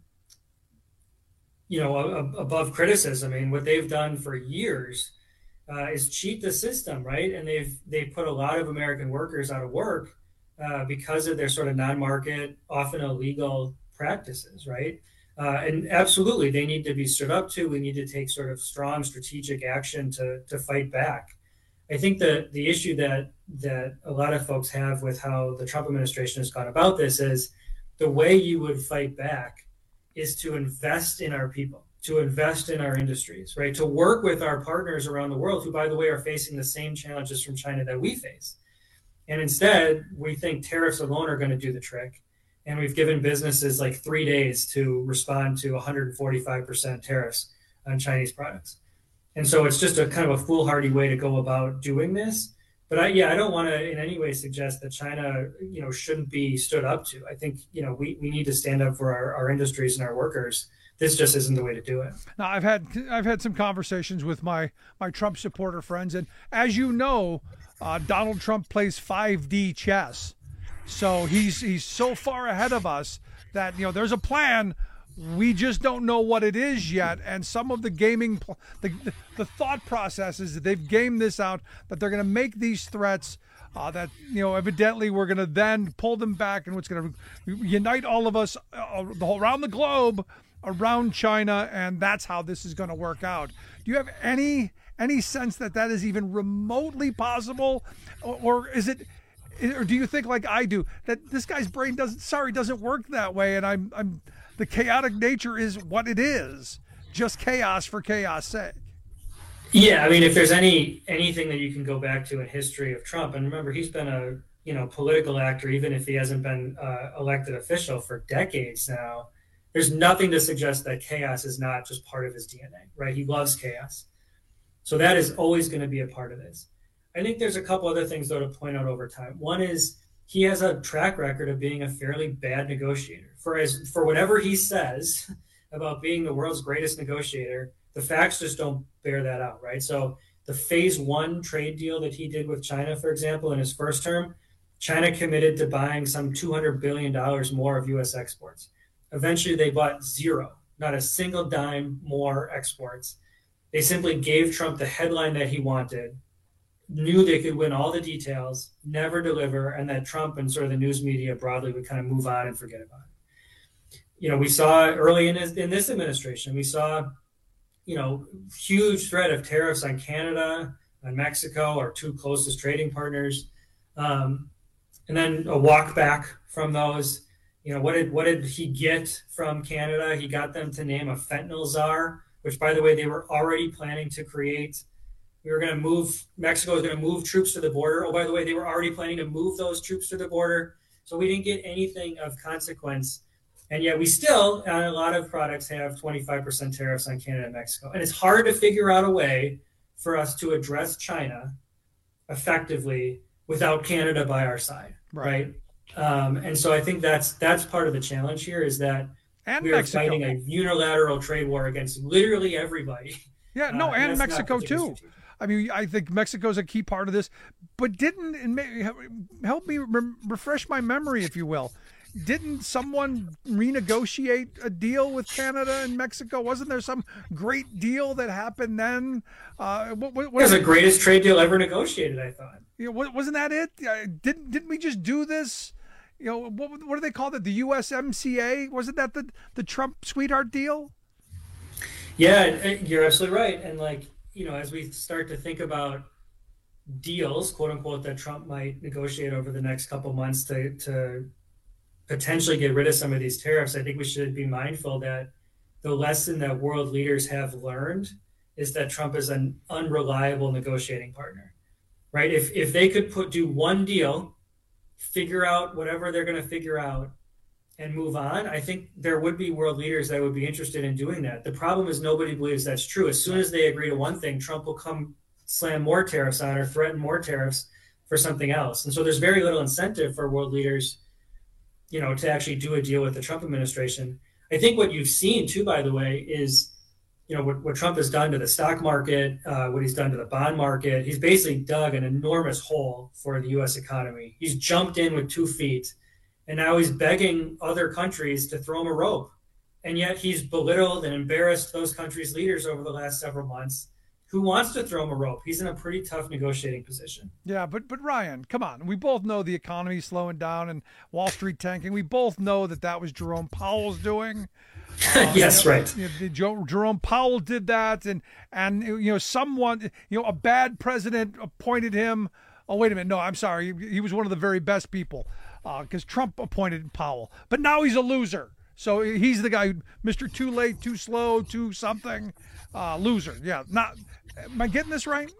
you know, a, a, above criticism. I mean, what they've done for years uh, is cheat the system, right? And they've they've put a lot of American workers out of work uh, because of their sort of non-market, often illegal practices, right? Uh, and absolutely, they need to be stood up to. We need to take sort of strong strategic action to to fight back. I think that the issue that that a lot of folks have with how the Trump administration has gone about this is the way you would fight back is to invest in our people, to invest in our industries, right? To work with our partners around the world who, by the way, are facing the same challenges from China that we face. And instead, we think tariffs alone are going to do the trick. And we've given businesses like three days to respond to one hundred forty-five percent tariffs on Chinese products. And so it's just a kind of a foolhardy way to go about doing this. But I, yeah, I don't want to in any way suggest that China, you know, shouldn't be stood up to. I think, you know, we, we need to stand up for our, our industries and our workers. This just isn't the way to do it. Now, I've had I've had some conversations with my my Trump supporter friends, and as you know, uh, Donald Trump plays five D chess, so he's he's so far ahead of us that, you know, there's a plan. We just don't know what it is yet, and some of the gaming, the, the thought process is that they've gamed this out, that they're going to make these threats, uh, that, you know, evidently we're going to then pull them back, and what's going to unite all of us uh, around the globe, around China, and that's how this is going to work out. Do you have any any sense that that is even remotely possible, or, or is it Or do you think, like I do, that this guy's brain doesn't, sorry, doesn't work that way, and I'm, I'm, the chaotic nature is what it is, just chaos for chaos' sake? Yeah, I mean, if there's any anything that you can go back to in history of Trump, and remember, he's been a you know political actor, even if he hasn't been uh, elected official for decades now. There's nothing to suggest that chaos is not just part of his D N A, right? He loves chaos, so that is always going to be a part of this. I think there's a couple other things though to point out over time. One is he has a track record of being a fairly bad negotiator. For as for whatever he says about being the world's greatest negotiator, the facts just don't bear that out, right? So the phase one trade deal that he did with China, for example, in his first term, China committed to buying some two hundred billion dollars more of U S exports. Eventually, they bought zero, not a single dime more exports. They simply gave Trump the headline that he wanted, knew they could win all the details, never deliver, and that Trump and sort of the news media broadly would kind of move on and forget about it. You know, we saw early in, his, in this administration, we saw, you know, huge threat of tariffs on Canada, on Mexico, our two closest trading partners, um, and then a walk back from those. You know, what did what did he get from Canada? He got them to name a fentanyl czar, which, by the way, they were already planning to create. We were going to move, Mexico was going to move troops to the border. Oh, by the way, they were already planning to move those troops to the border. So we didn't get anything of consequence. And yet we still, on a lot of products, have twenty-five percent tariffs on Canada and Mexico. And it's hard to figure out a way for us to address China effectively without Canada by our side, right? right? Um, and so I think that's that's part of the challenge here is that and we Mexico. are fighting a unilateral trade war against literally everybody. Yeah, no, uh, and, and Mexico too. I mean, I think Mexico's a key part of this. But didn't, and maybe, help me re- refresh my memory, if you will. Didn't someone renegotiate a deal with Canada and Mexico? Wasn't there some great deal that happened then? Uh, what, what, what it was the greatest trade deal ever negotiated, I thought. You know, wasn't that it? Uh, didn't didn't we just do this? You know, what what do they call it? The U S M C A? Wasn't that the the Trump sweetheart deal? Yeah, you're absolutely right. And like, you know, as we start to think about deals, quote unquote, that Trump might negotiate over the next couple months to to potentially get rid of some of these tariffs, I think we should be mindful that the lesson that world leaders have learned is that Trump is an unreliable negotiating partner, right? If if they could put do one deal, figure out whatever they're going to figure out and move on, I think there would be world leaders that would be interested in doing that. The problem is nobody believes that's true. As soon as they agree to one thing, Trump will come slam more tariffs on or threaten more tariffs for something else. And so there's very little incentive for world leaders, you know, to actually do a deal with the Trump administration. I think what you've seen too, by the way, is, you know, what, what Trump has done to the stock market, uh, what he's done to the bond market. He's basically dug an enormous hole for the U S economy. He's jumped in with two feet, and now he's begging other countries to throw him a rope. And yet he's belittled and embarrassed those countries' leaders over the last several months. Who wants to throw him a rope? He's in a pretty tough negotiating position. Yeah, but but Ryan, come on. We both know the economy's slowing down and Wall Street tanking. We both know that that was Jerome Powell's doing. Uh, yes, you know, right. You know, Jerome Powell did that, and and you know someone, you know, a bad president appointed him. Oh, wait a minute. No, I'm sorry. He, he was one of the very best people because uh, Trump appointed Powell. But now he's a loser. So he's the guy, Mister Too Late, Too Slow, Too Something, uh, loser. Yeah, not. Am I getting this right?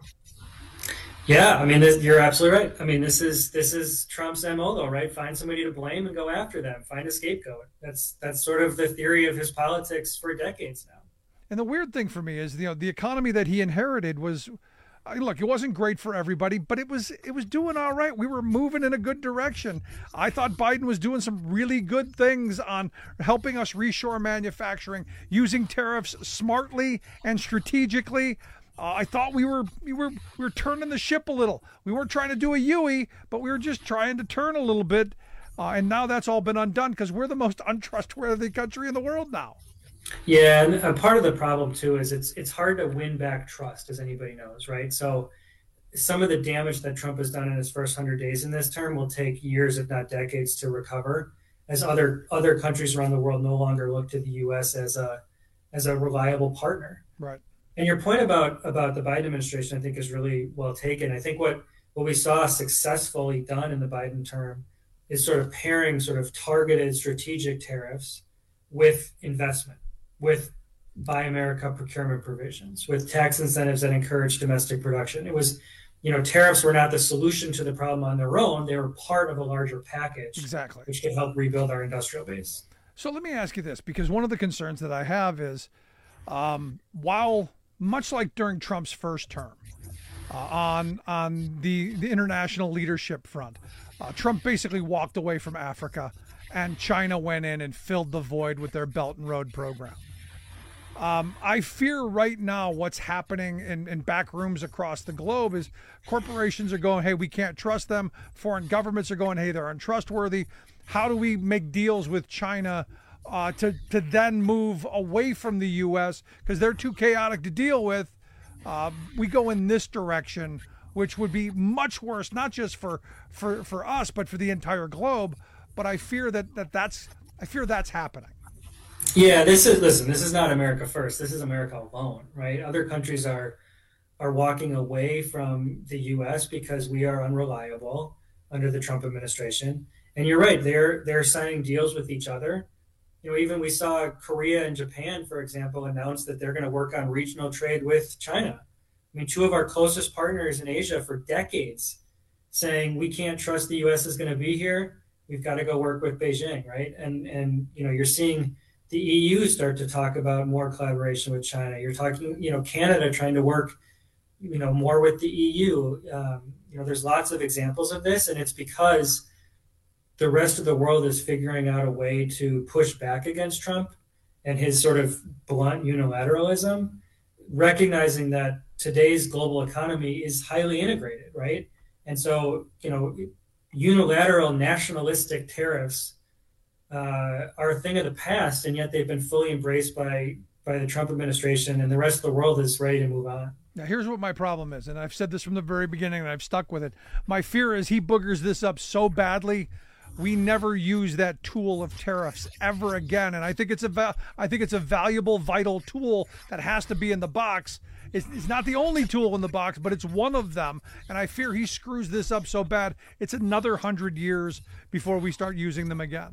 Yeah, I mean, this, you're absolutely right. I mean, this is this is Trump's M O, though, right? Find somebody to blame and go after them. Find a scapegoat. That's that's sort of the theory of his politics for decades now. And the weird thing for me is, you know, the economy that he inherited was, look, it wasn't great for everybody, but it was it was doing all right. We were moving in a good direction. I thought Biden was doing some really good things on helping us reshore manufacturing, using tariffs smartly and strategically. Uh, I thought we were we were we were turning the ship a little. We weren't trying to do a U-ey, but we were just trying to turn a little bit. Uh, and now that's all been undone because we're the most untrustworthy country in the world now. Yeah, and a part of the problem too is it's it's hard to win back trust, as anybody knows, right? So some of the damage that Trump has done in his first hundred days in this term will take years, if not decades, to recover, as other other countries around the world no longer look to the U S as a as a reliable partner. Right. And your point about about the Biden administration, I think, is really well taken. I think what what we saw successfully done in the Biden term is sort of pairing sort of targeted strategic tariffs with investment, with Buy America procurement provisions, with tax incentives that encourage domestic production. It was, you know, tariffs were not the solution to the problem on their own. They were part of a larger package, exactly, which could help rebuild our industrial base. So let me ask you this, because one of the concerns that I have is, um, while much like during Trump's first term, uh, on on the, the international leadership front, uh, Trump basically walked away from Africa, and China went in and filled the void with their Belt and Road program. Um, I fear right now what's happening in, in back rooms across the globe is corporations are going, hey, we can't trust them. Foreign governments are going, hey, they're untrustworthy. How do we make deals with China uh, to, to then move away from the U S because they're too chaotic to deal with? Uh, we go in this direction, which would be much worse, not just for, for, for us, but for the entire globe. But I fear that, that that's I fear that's happening. Yeah, this is listen. This is not America first. This is America alone, right? Other countries are are walking away from the U S because we are unreliable under the Trump administration. And you're right; they're they're signing deals with each other. You know, even we saw Korea and Japan, for example, announce that they're going to work on regional trade with China. I mean, two of our closest partners in Asia for decades, saying we can't trust the U S is going to be here. We've got to go work with Beijing, right? And and you know, you're seeing the E U start to talk about more collaboration with China. You're talking, you know, Canada trying to work, you know, more with the E U. Um, you know, there's lots of examples of this, and it's because the rest of the world is figuring out a way to push back against Trump and his sort of blunt unilateralism, recognizing that today's global economy is highly integrated, right? And so, you know, unilateral nationalistic tariffs Uh, are a thing of the past, and yet they've been fully embraced by by the Trump administration, and the rest of the world is ready to move on. Now, here's what my problem is, and I've said this from the very beginning, and I've stuck with it. My fear is he boogers this up so badly, we never use that tool of tariffs ever again. And I think it's a va- I think it's a valuable, vital tool that has to be in the box. It's, it's not the only tool in the box, but it's one of them. And I fear he screws this up so bad, it's another hundred years before we start using them again.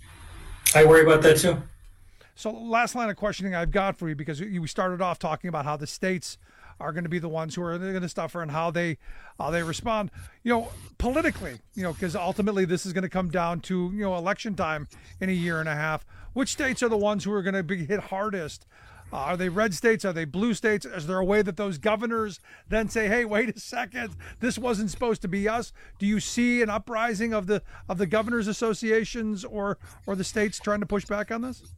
I worry about that too. So last line of questioning I've got for you, because we started off talking about how the states are going to be the ones who are going to suffer and how they how they respond. You know, politically, you know, because ultimately this is going to come down to, you know, election time in a year and a half. Which states are the ones who are going to be hit hardest? Uh, are they red states? Are they blue states? Is there a way that those governors then say, hey, wait a second, this wasn't supposed to be us? Do you see an uprising of the of the governors associations or or the states trying to push back on this?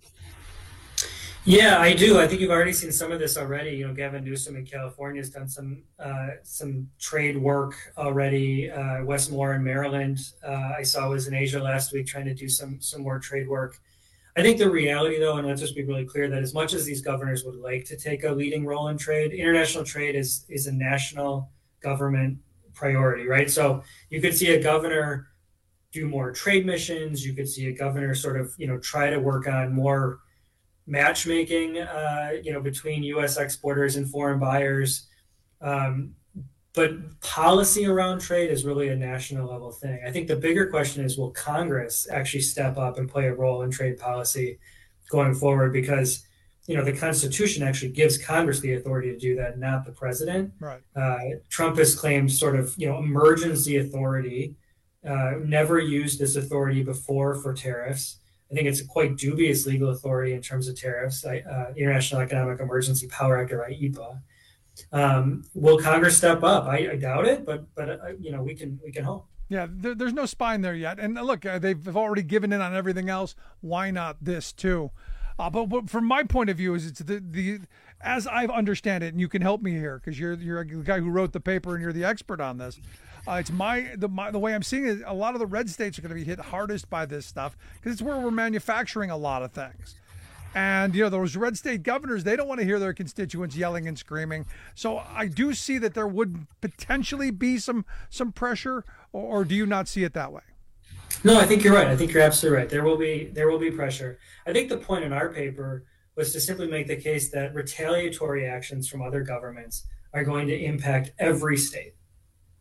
Yeah, I do. I think you've already seen some of this already. You know, Gavin Newsom in California has done some uh, some trade work already. Uh, Wes Moore in Maryland, uh, I saw was in Asia last week trying to do some some more trade work. I think the reality, though, and let's just be really clear, that as much as these governors would like to take a leading role in trade, international trade is is a national government priority, right? So you could see a governor do more trade missions. You could see a governor sort of, you know, try to work on more matchmaking, uh, you know, between U S exporters and foreign buyers. Um, but policy around trade is really a national level thing. I think the bigger question is, will Congress actually step up and play a role in trade policy going forward? Because, you know, the Constitution actually gives Congress the authority to do that, not the president. Right. Uh, Trump has claimed sort of, you know, emergency authority, uh, never used this authority before for tariffs. I think it's a quite dubious legal authority in terms of tariffs, uh, International Economic Emergency Power Act, or I E P A. Um, will Congress step up? I, I doubt it, but but uh, you know, we can we can hope. Yeah, there, there's no spine there yet. And look, uh, they've already given in on everything else. Why not this too? Uh, but, but from my point of view, is it's the the as I understand it, and you can help me here because you're you're a guy who wrote the paper and you're the expert on this. Uh, it's my the my, the way I'm seeing it. A lot of the red states are going to be hit hardest by this stuff because it's where we're manufacturing a lot of things. And, you know, those red state governors, they don't want to hear their constituents yelling and screaming. So I do see that there would potentially be some some pressure, or, or do you not see it that way? No, I think you're right. I think you're absolutely right. There will be there will be pressure. I think the point in our paper was to simply make the case that retaliatory actions from other governments are going to impact every state.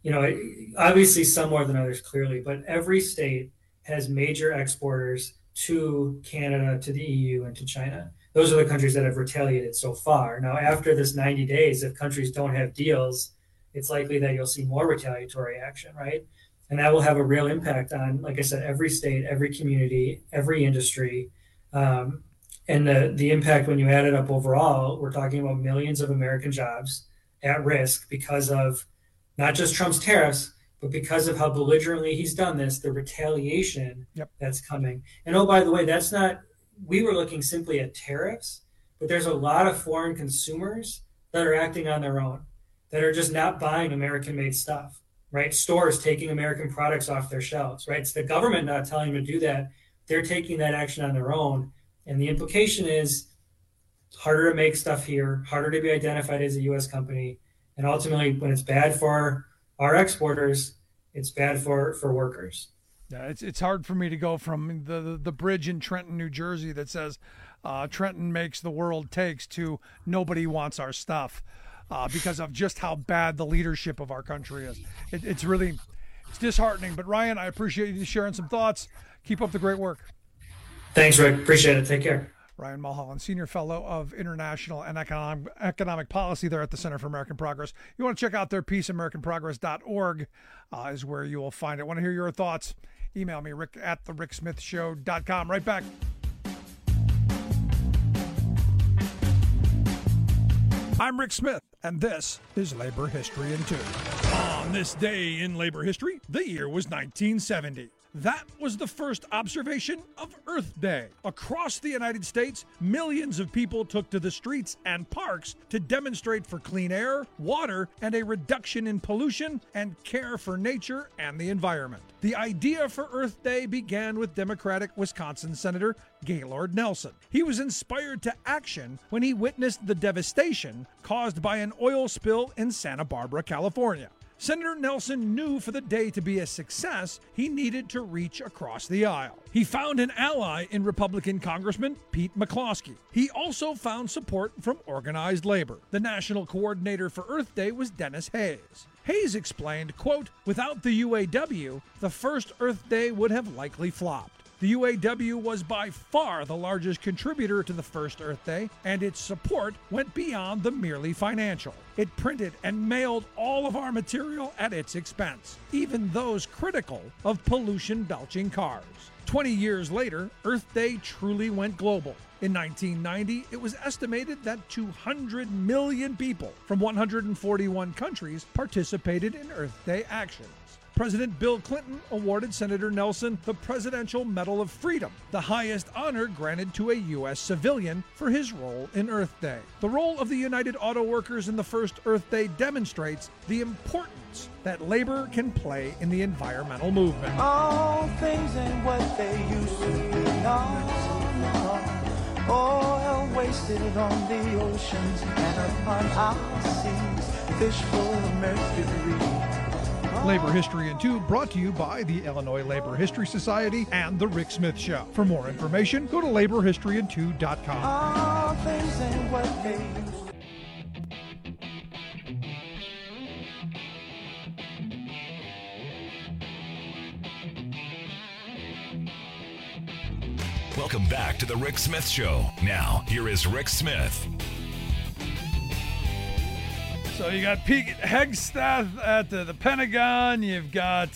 you know, obviously some more than others, clearly, but every state has major exporters to Canada, to the E U, and to China. Those are the countries that have retaliated so far. Now, after this ninety days, if countries don't have deals, it's likely that you'll see more retaliatory action, right? And that will have a real impact on, like I said, every state, every community, every industry. Um, and the, the impact, when you add it up overall, we're talking about millions of American jobs at risk because of not just Trump's tariffs, but because of how belligerently he's done this, the retaliation yep. that's coming. And oh, by the way, that's not, we were looking simply at tariffs, but there's a lot of foreign consumers that are acting on their own, that are just not buying American-made stuff, right? Stores taking American products off their shelves, right? It's the government not telling them to do that. They're taking that action on their own. And the implication is harder to make stuff here, harder to be identified as a U S company. And ultimately, when it's bad for our exporters, it's bad for, for workers. Yeah, it's it's hard for me to go from the, the, the bridge in Trenton, New Jersey that says uh, Trenton makes the world takes to nobody wants our stuff uh, because of just how bad the leadership of our country is. It, it's really it's disheartening. But Ryan, I appreciate you sharing some thoughts. Keep up the great work. Thanks, Rick. Appreciate it. Take care. Ryan Mulholland, Senior Fellow of International and Economic, Economic Policy there at the Center for American Progress. You want to check out their piece, american progress dot org uh, is where you will find it. Want to hear your thoughts? Email me, rick at the rick smith show dot com. Right back. I'm Rick Smith, and this is Labor History in Two. On this day in labor history, the year was nineteen seventy. That was the first observation of Earth Day. Across the United States, millions of people took to the streets and parks to demonstrate for clean air, water, and a reduction in pollution and care for nature and the environment. The idea for Earth Day began with Democratic Wisconsin Senator Gaylord Nelson. He was inspired to action when he witnessed the devastation caused by an oil spill in Santa Barbara, California. Senator Nelson knew for the day to be a success, he needed to reach across the aisle. He found an ally in Republican Congressman Pete McCloskey. He also found support from organized labor. The national coordinator for Earth Day was Dennis Hayes. Hayes explained, quote, "Without the U A W, the first Earth Day would have likely flopped. The U A W was by far the largest contributor to the first Earth Day, and its support went beyond the merely financial. It printed and mailed all of our material at its expense, even those critical of pollution-belching cars." Twenty years later, Earth Day truly went global. In nineteen ninety, it was estimated that two hundred million people from one hundred forty-one countries participated in Earth Day actions. President Bill Clinton awarded Senator Nelson the Presidential Medal of Freedom, the highest honor granted to a U S civilian for his role in Earth Day. The role of the United Auto Workers in the first Earth Day demonstrates the importance that labor can play in the environmental movement. All things ain't what they used to be. No, no. Oil wasted on the oceans and upon our seas, fish full of mercury. Labor History in Two, brought to you by the Illinois Labor History Society and The Rick Smith Show. For more information, go to labor history in two dot com. All things ain't what they used to. Welcome back to The Rick Smith Show. Now, here is Rick Smith. So you got Pete Hegseth at the, the Pentagon. You've got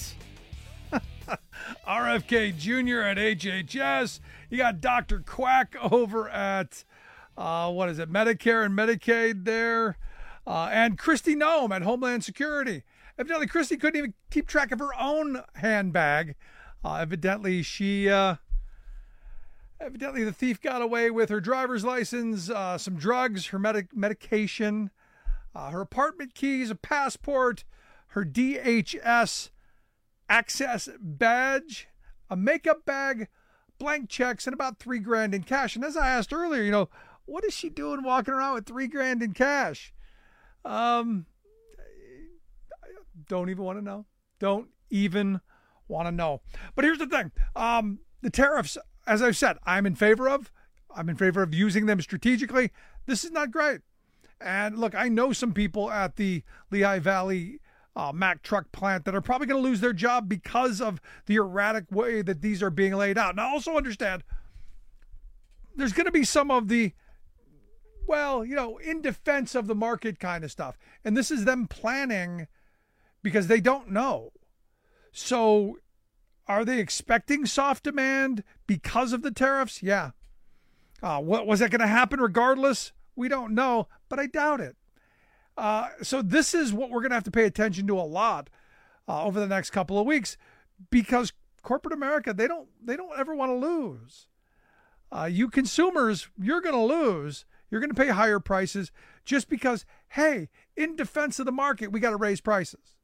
R F K Junior at H H S. You got Doctor Quack over at, uh, what is it, Medicare and Medicaid there. Uh, and Kristi Noem at Homeland Security. Evidently, Kristi couldn't even keep track of her own handbag. Uh, evidently, she... Uh, evidently, the thief got away with her driver's license, uh, some drugs, her medic- medication, Uh, her apartment keys, a passport, her D H S access badge, a makeup bag, blank checks, and about three grand in cash. And as I asked earlier, you know, what is she doing walking around with three grand in cash? Um, don't even want to know. Don't even want to know. But here's the thing. Um, the tariffs, as I've said, I'm in favor of. I'm in favor of using them strategically. This is not great. And look, I know some people at the Lehigh Valley uh, Mack truck plant that are probably going to lose their job because of the erratic way that these are being laid out. Now, also understand, there's going to be some of the, well, you know, in defense of the market kind of stuff. And this is them planning because they don't know. So are they expecting soft demand because of the tariffs? Yeah. Uh, what was that going to happen regardless? We don't know, but I doubt it. Uh, so this is what we're going to have to pay attention to a lot uh, over the next couple of weeks, because corporate America, they don't they don't ever want to lose. Uh, you consumers, you're going to lose. You're going to pay higher prices just because, hey, in defense of the market, we got to raise prices.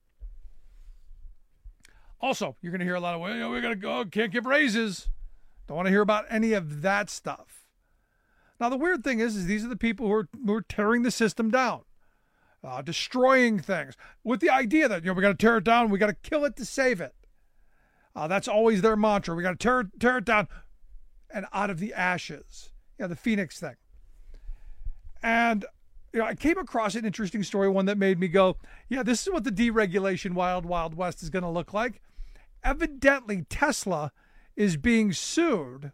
Also, you're going to hear a lot of, well, you know, we got to go, can't give raises. Don't want to hear about any of that stuff. Now, the weird thing is, is these are the people who are, who are tearing the system down, uh, destroying things with the idea that, you know, we got to tear it down. We got to kill it to save it. Uh, that's always their mantra. We got to tear, tear it down and out of the ashes. Yeah, the Phoenix thing. And, you know, I came across an interesting story, one that made me go, yeah, this is what the deregulation Wild Wild West is going to look like. Evidently, Tesla is being sued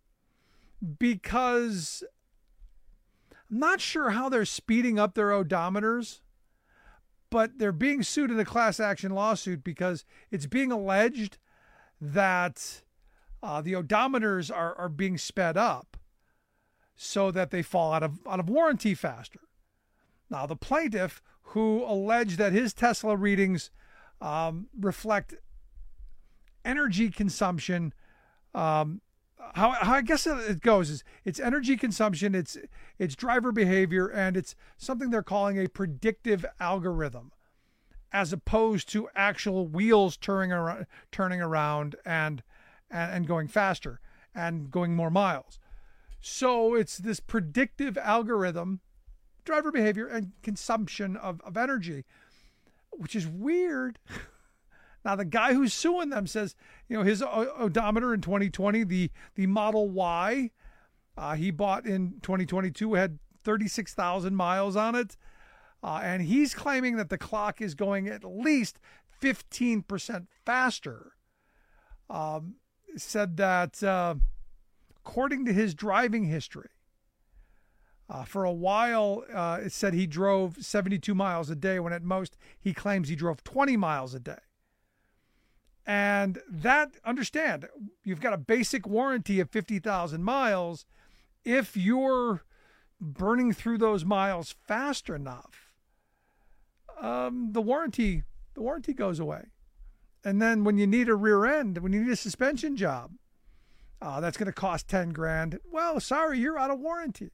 because I'm not sure how they're speeding up their odometers, but they're being sued in a class action lawsuit because it's being alleged that uh, the odometers are, are being sped up so that they fall out of out of warranty faster. Now, the plaintiff, who alleged that his Tesla readings um, reflect energy consumption, um, how, how I guess it goes is it's energy consumption, it's it's driver behavior, and it's something they're calling a predictive algorithm, as opposed to actual wheels turning around, turning around and, and and going faster and going more miles. So it's this predictive algorithm, driver behavior and consumption of, of energy, which is weird. Now, the guy who's suing them says, you know, his odometer in twenty twenty, the, the Model Y, uh, he bought in twenty twenty-two, had thirty-six thousand miles on it. Uh, and he's claiming that the clock is going at least fifteen percent faster. Um, said that, uh, according to his driving history, uh, for a while, uh, it said he drove seventy-two miles a day, when at most he claims he drove twenty miles a day. And that, understand, you've got a basic warranty of fifty thousand miles. If you're burning through those miles fast enough, um, the warranty, the warranty goes away. And then when you need a rear end, when you need a suspension job, uh, that's going to cost ten grand. Well, sorry, you're out of warranty.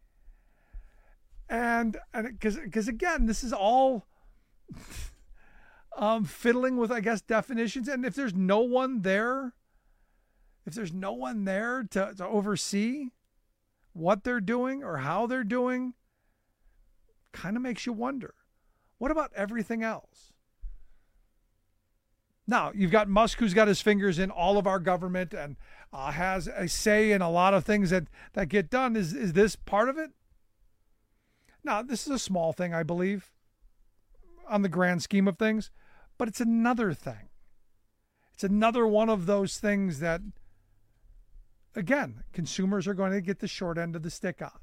And, and because, because again, this is all um, fiddling with, I guess, definitions. And if there's no one there, if there's no one there to, to oversee what they're doing or how they're doing, kind of makes you wonder, what about everything else? Now, you've got Musk, who's got his fingers in all of our government and uh, has a say in a lot of things that, that get done. Is, is this part of it? Now, this is a small thing, I believe, on the grand scheme of things, but it's another thing. It's another one of those things that, again, consumers are going to get the short end of the stick on.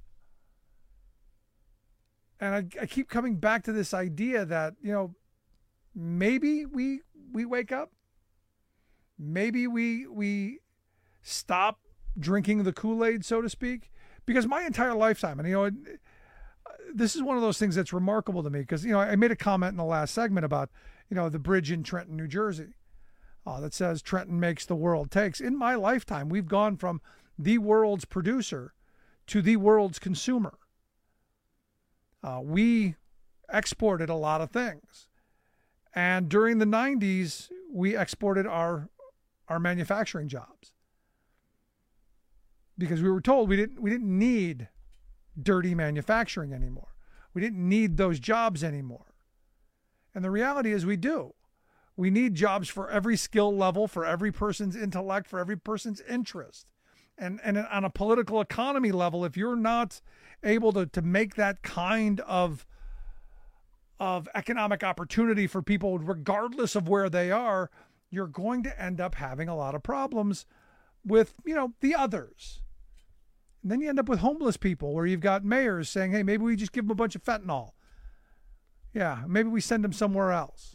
And I, I keep coming back to this idea that, you know, maybe we we wake up. Maybe we we stop drinking the Kool-Aid, so to speak, because my entire lifetime, and you know, this is one of those things that's remarkable to me, because, you know, I made a comment in the last segment about, you know, the bridge in Trenton, New Jersey, uh, that says Trenton makes, the world takes. In my lifetime, we've gone from the world's producer to the world's consumer. Uh, we exported a lot of things. And during the nineties, we exported our our manufacturing jobs, because we were told we didn't we didn't need dirty manufacturing anymore. We didn't need those jobs anymore. And the reality is we do. We need jobs for every skill level, for every person's intellect, for every person's interest. And and on a political economy level, if you're not able to, to make that kind of of economic opportunity for people, regardless of where they are, you're going to end up having a lot of problems with, you know, the others. And then you end up with homeless people where you've got mayors saying, hey, maybe we just give them a bunch of fentanyl. Yeah, maybe we send them somewhere else.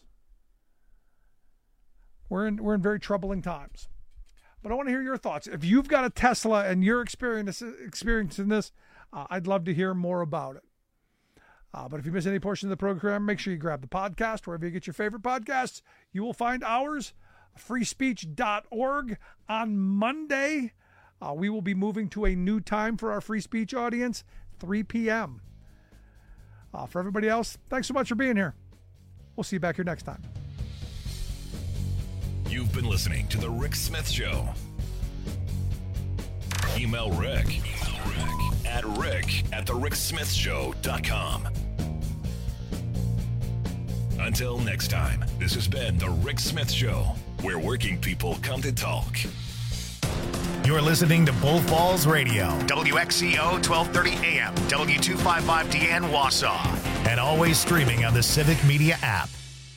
We're in, we're in very troubling times. But I want to hear your thoughts. If you've got a Tesla and you're experience, experiencing this, uh, I'd love to hear more about it. Uh, but if you miss any portion of the program, make sure you grab the podcast wherever you get your favorite podcasts. You will find ours, free speech dot org. On Monday, uh, we will be moving to a new time for our free speech audience, three p.m. Uh, for everybody else, thanks so much for being here. We'll see you back here next time. You've been listening to The Rick Smith Show. Email Rick, Email Rick at rick at the rick smith show dot com. Until next time, this has been The Rick Smith Show, where working people come to talk. You're listening to Bull Falls Radio, W X C O twelve thirty A M, W two fifty-five D N Wausau, and always streaming on the Civic Media app.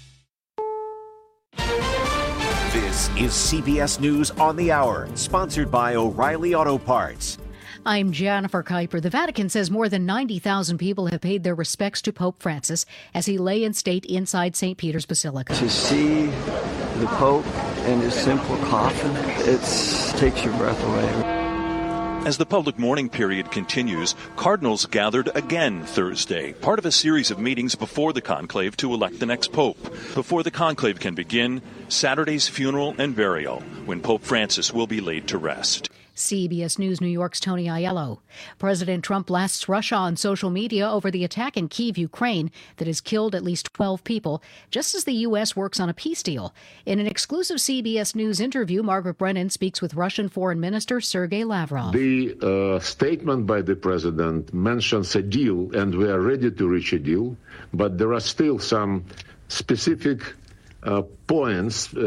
This is C B S News on the Hour, sponsored by O'Reilly Auto Parts. I'm Jennifer Kuiper. The Vatican says more than ninety thousand people have paid their respects to Pope Francis as he lay in state inside Saint Peter's Basilica. To see the Pope in his simple coffin, it takes your breath away. As the public mourning period continues, cardinals gathered again Thursday, part of a series of meetings before the conclave to elect the next pope. Before the conclave can begin, Saturday's funeral and burial, when Pope Francis will be laid to rest. C B S News New York's Tony Aiello. President Trump blasts Russia on social media over the attack in Kyiv, Ukraine, that has killed at least twelve people, just as the U S works on a peace deal. In an exclusive C B S News interview, Margaret Brennan speaks with Russian Foreign Minister Sergei Lavrov. The uh, statement by the president mentions a deal, and we are ready to reach a deal, but there are still some specific uh, points uh,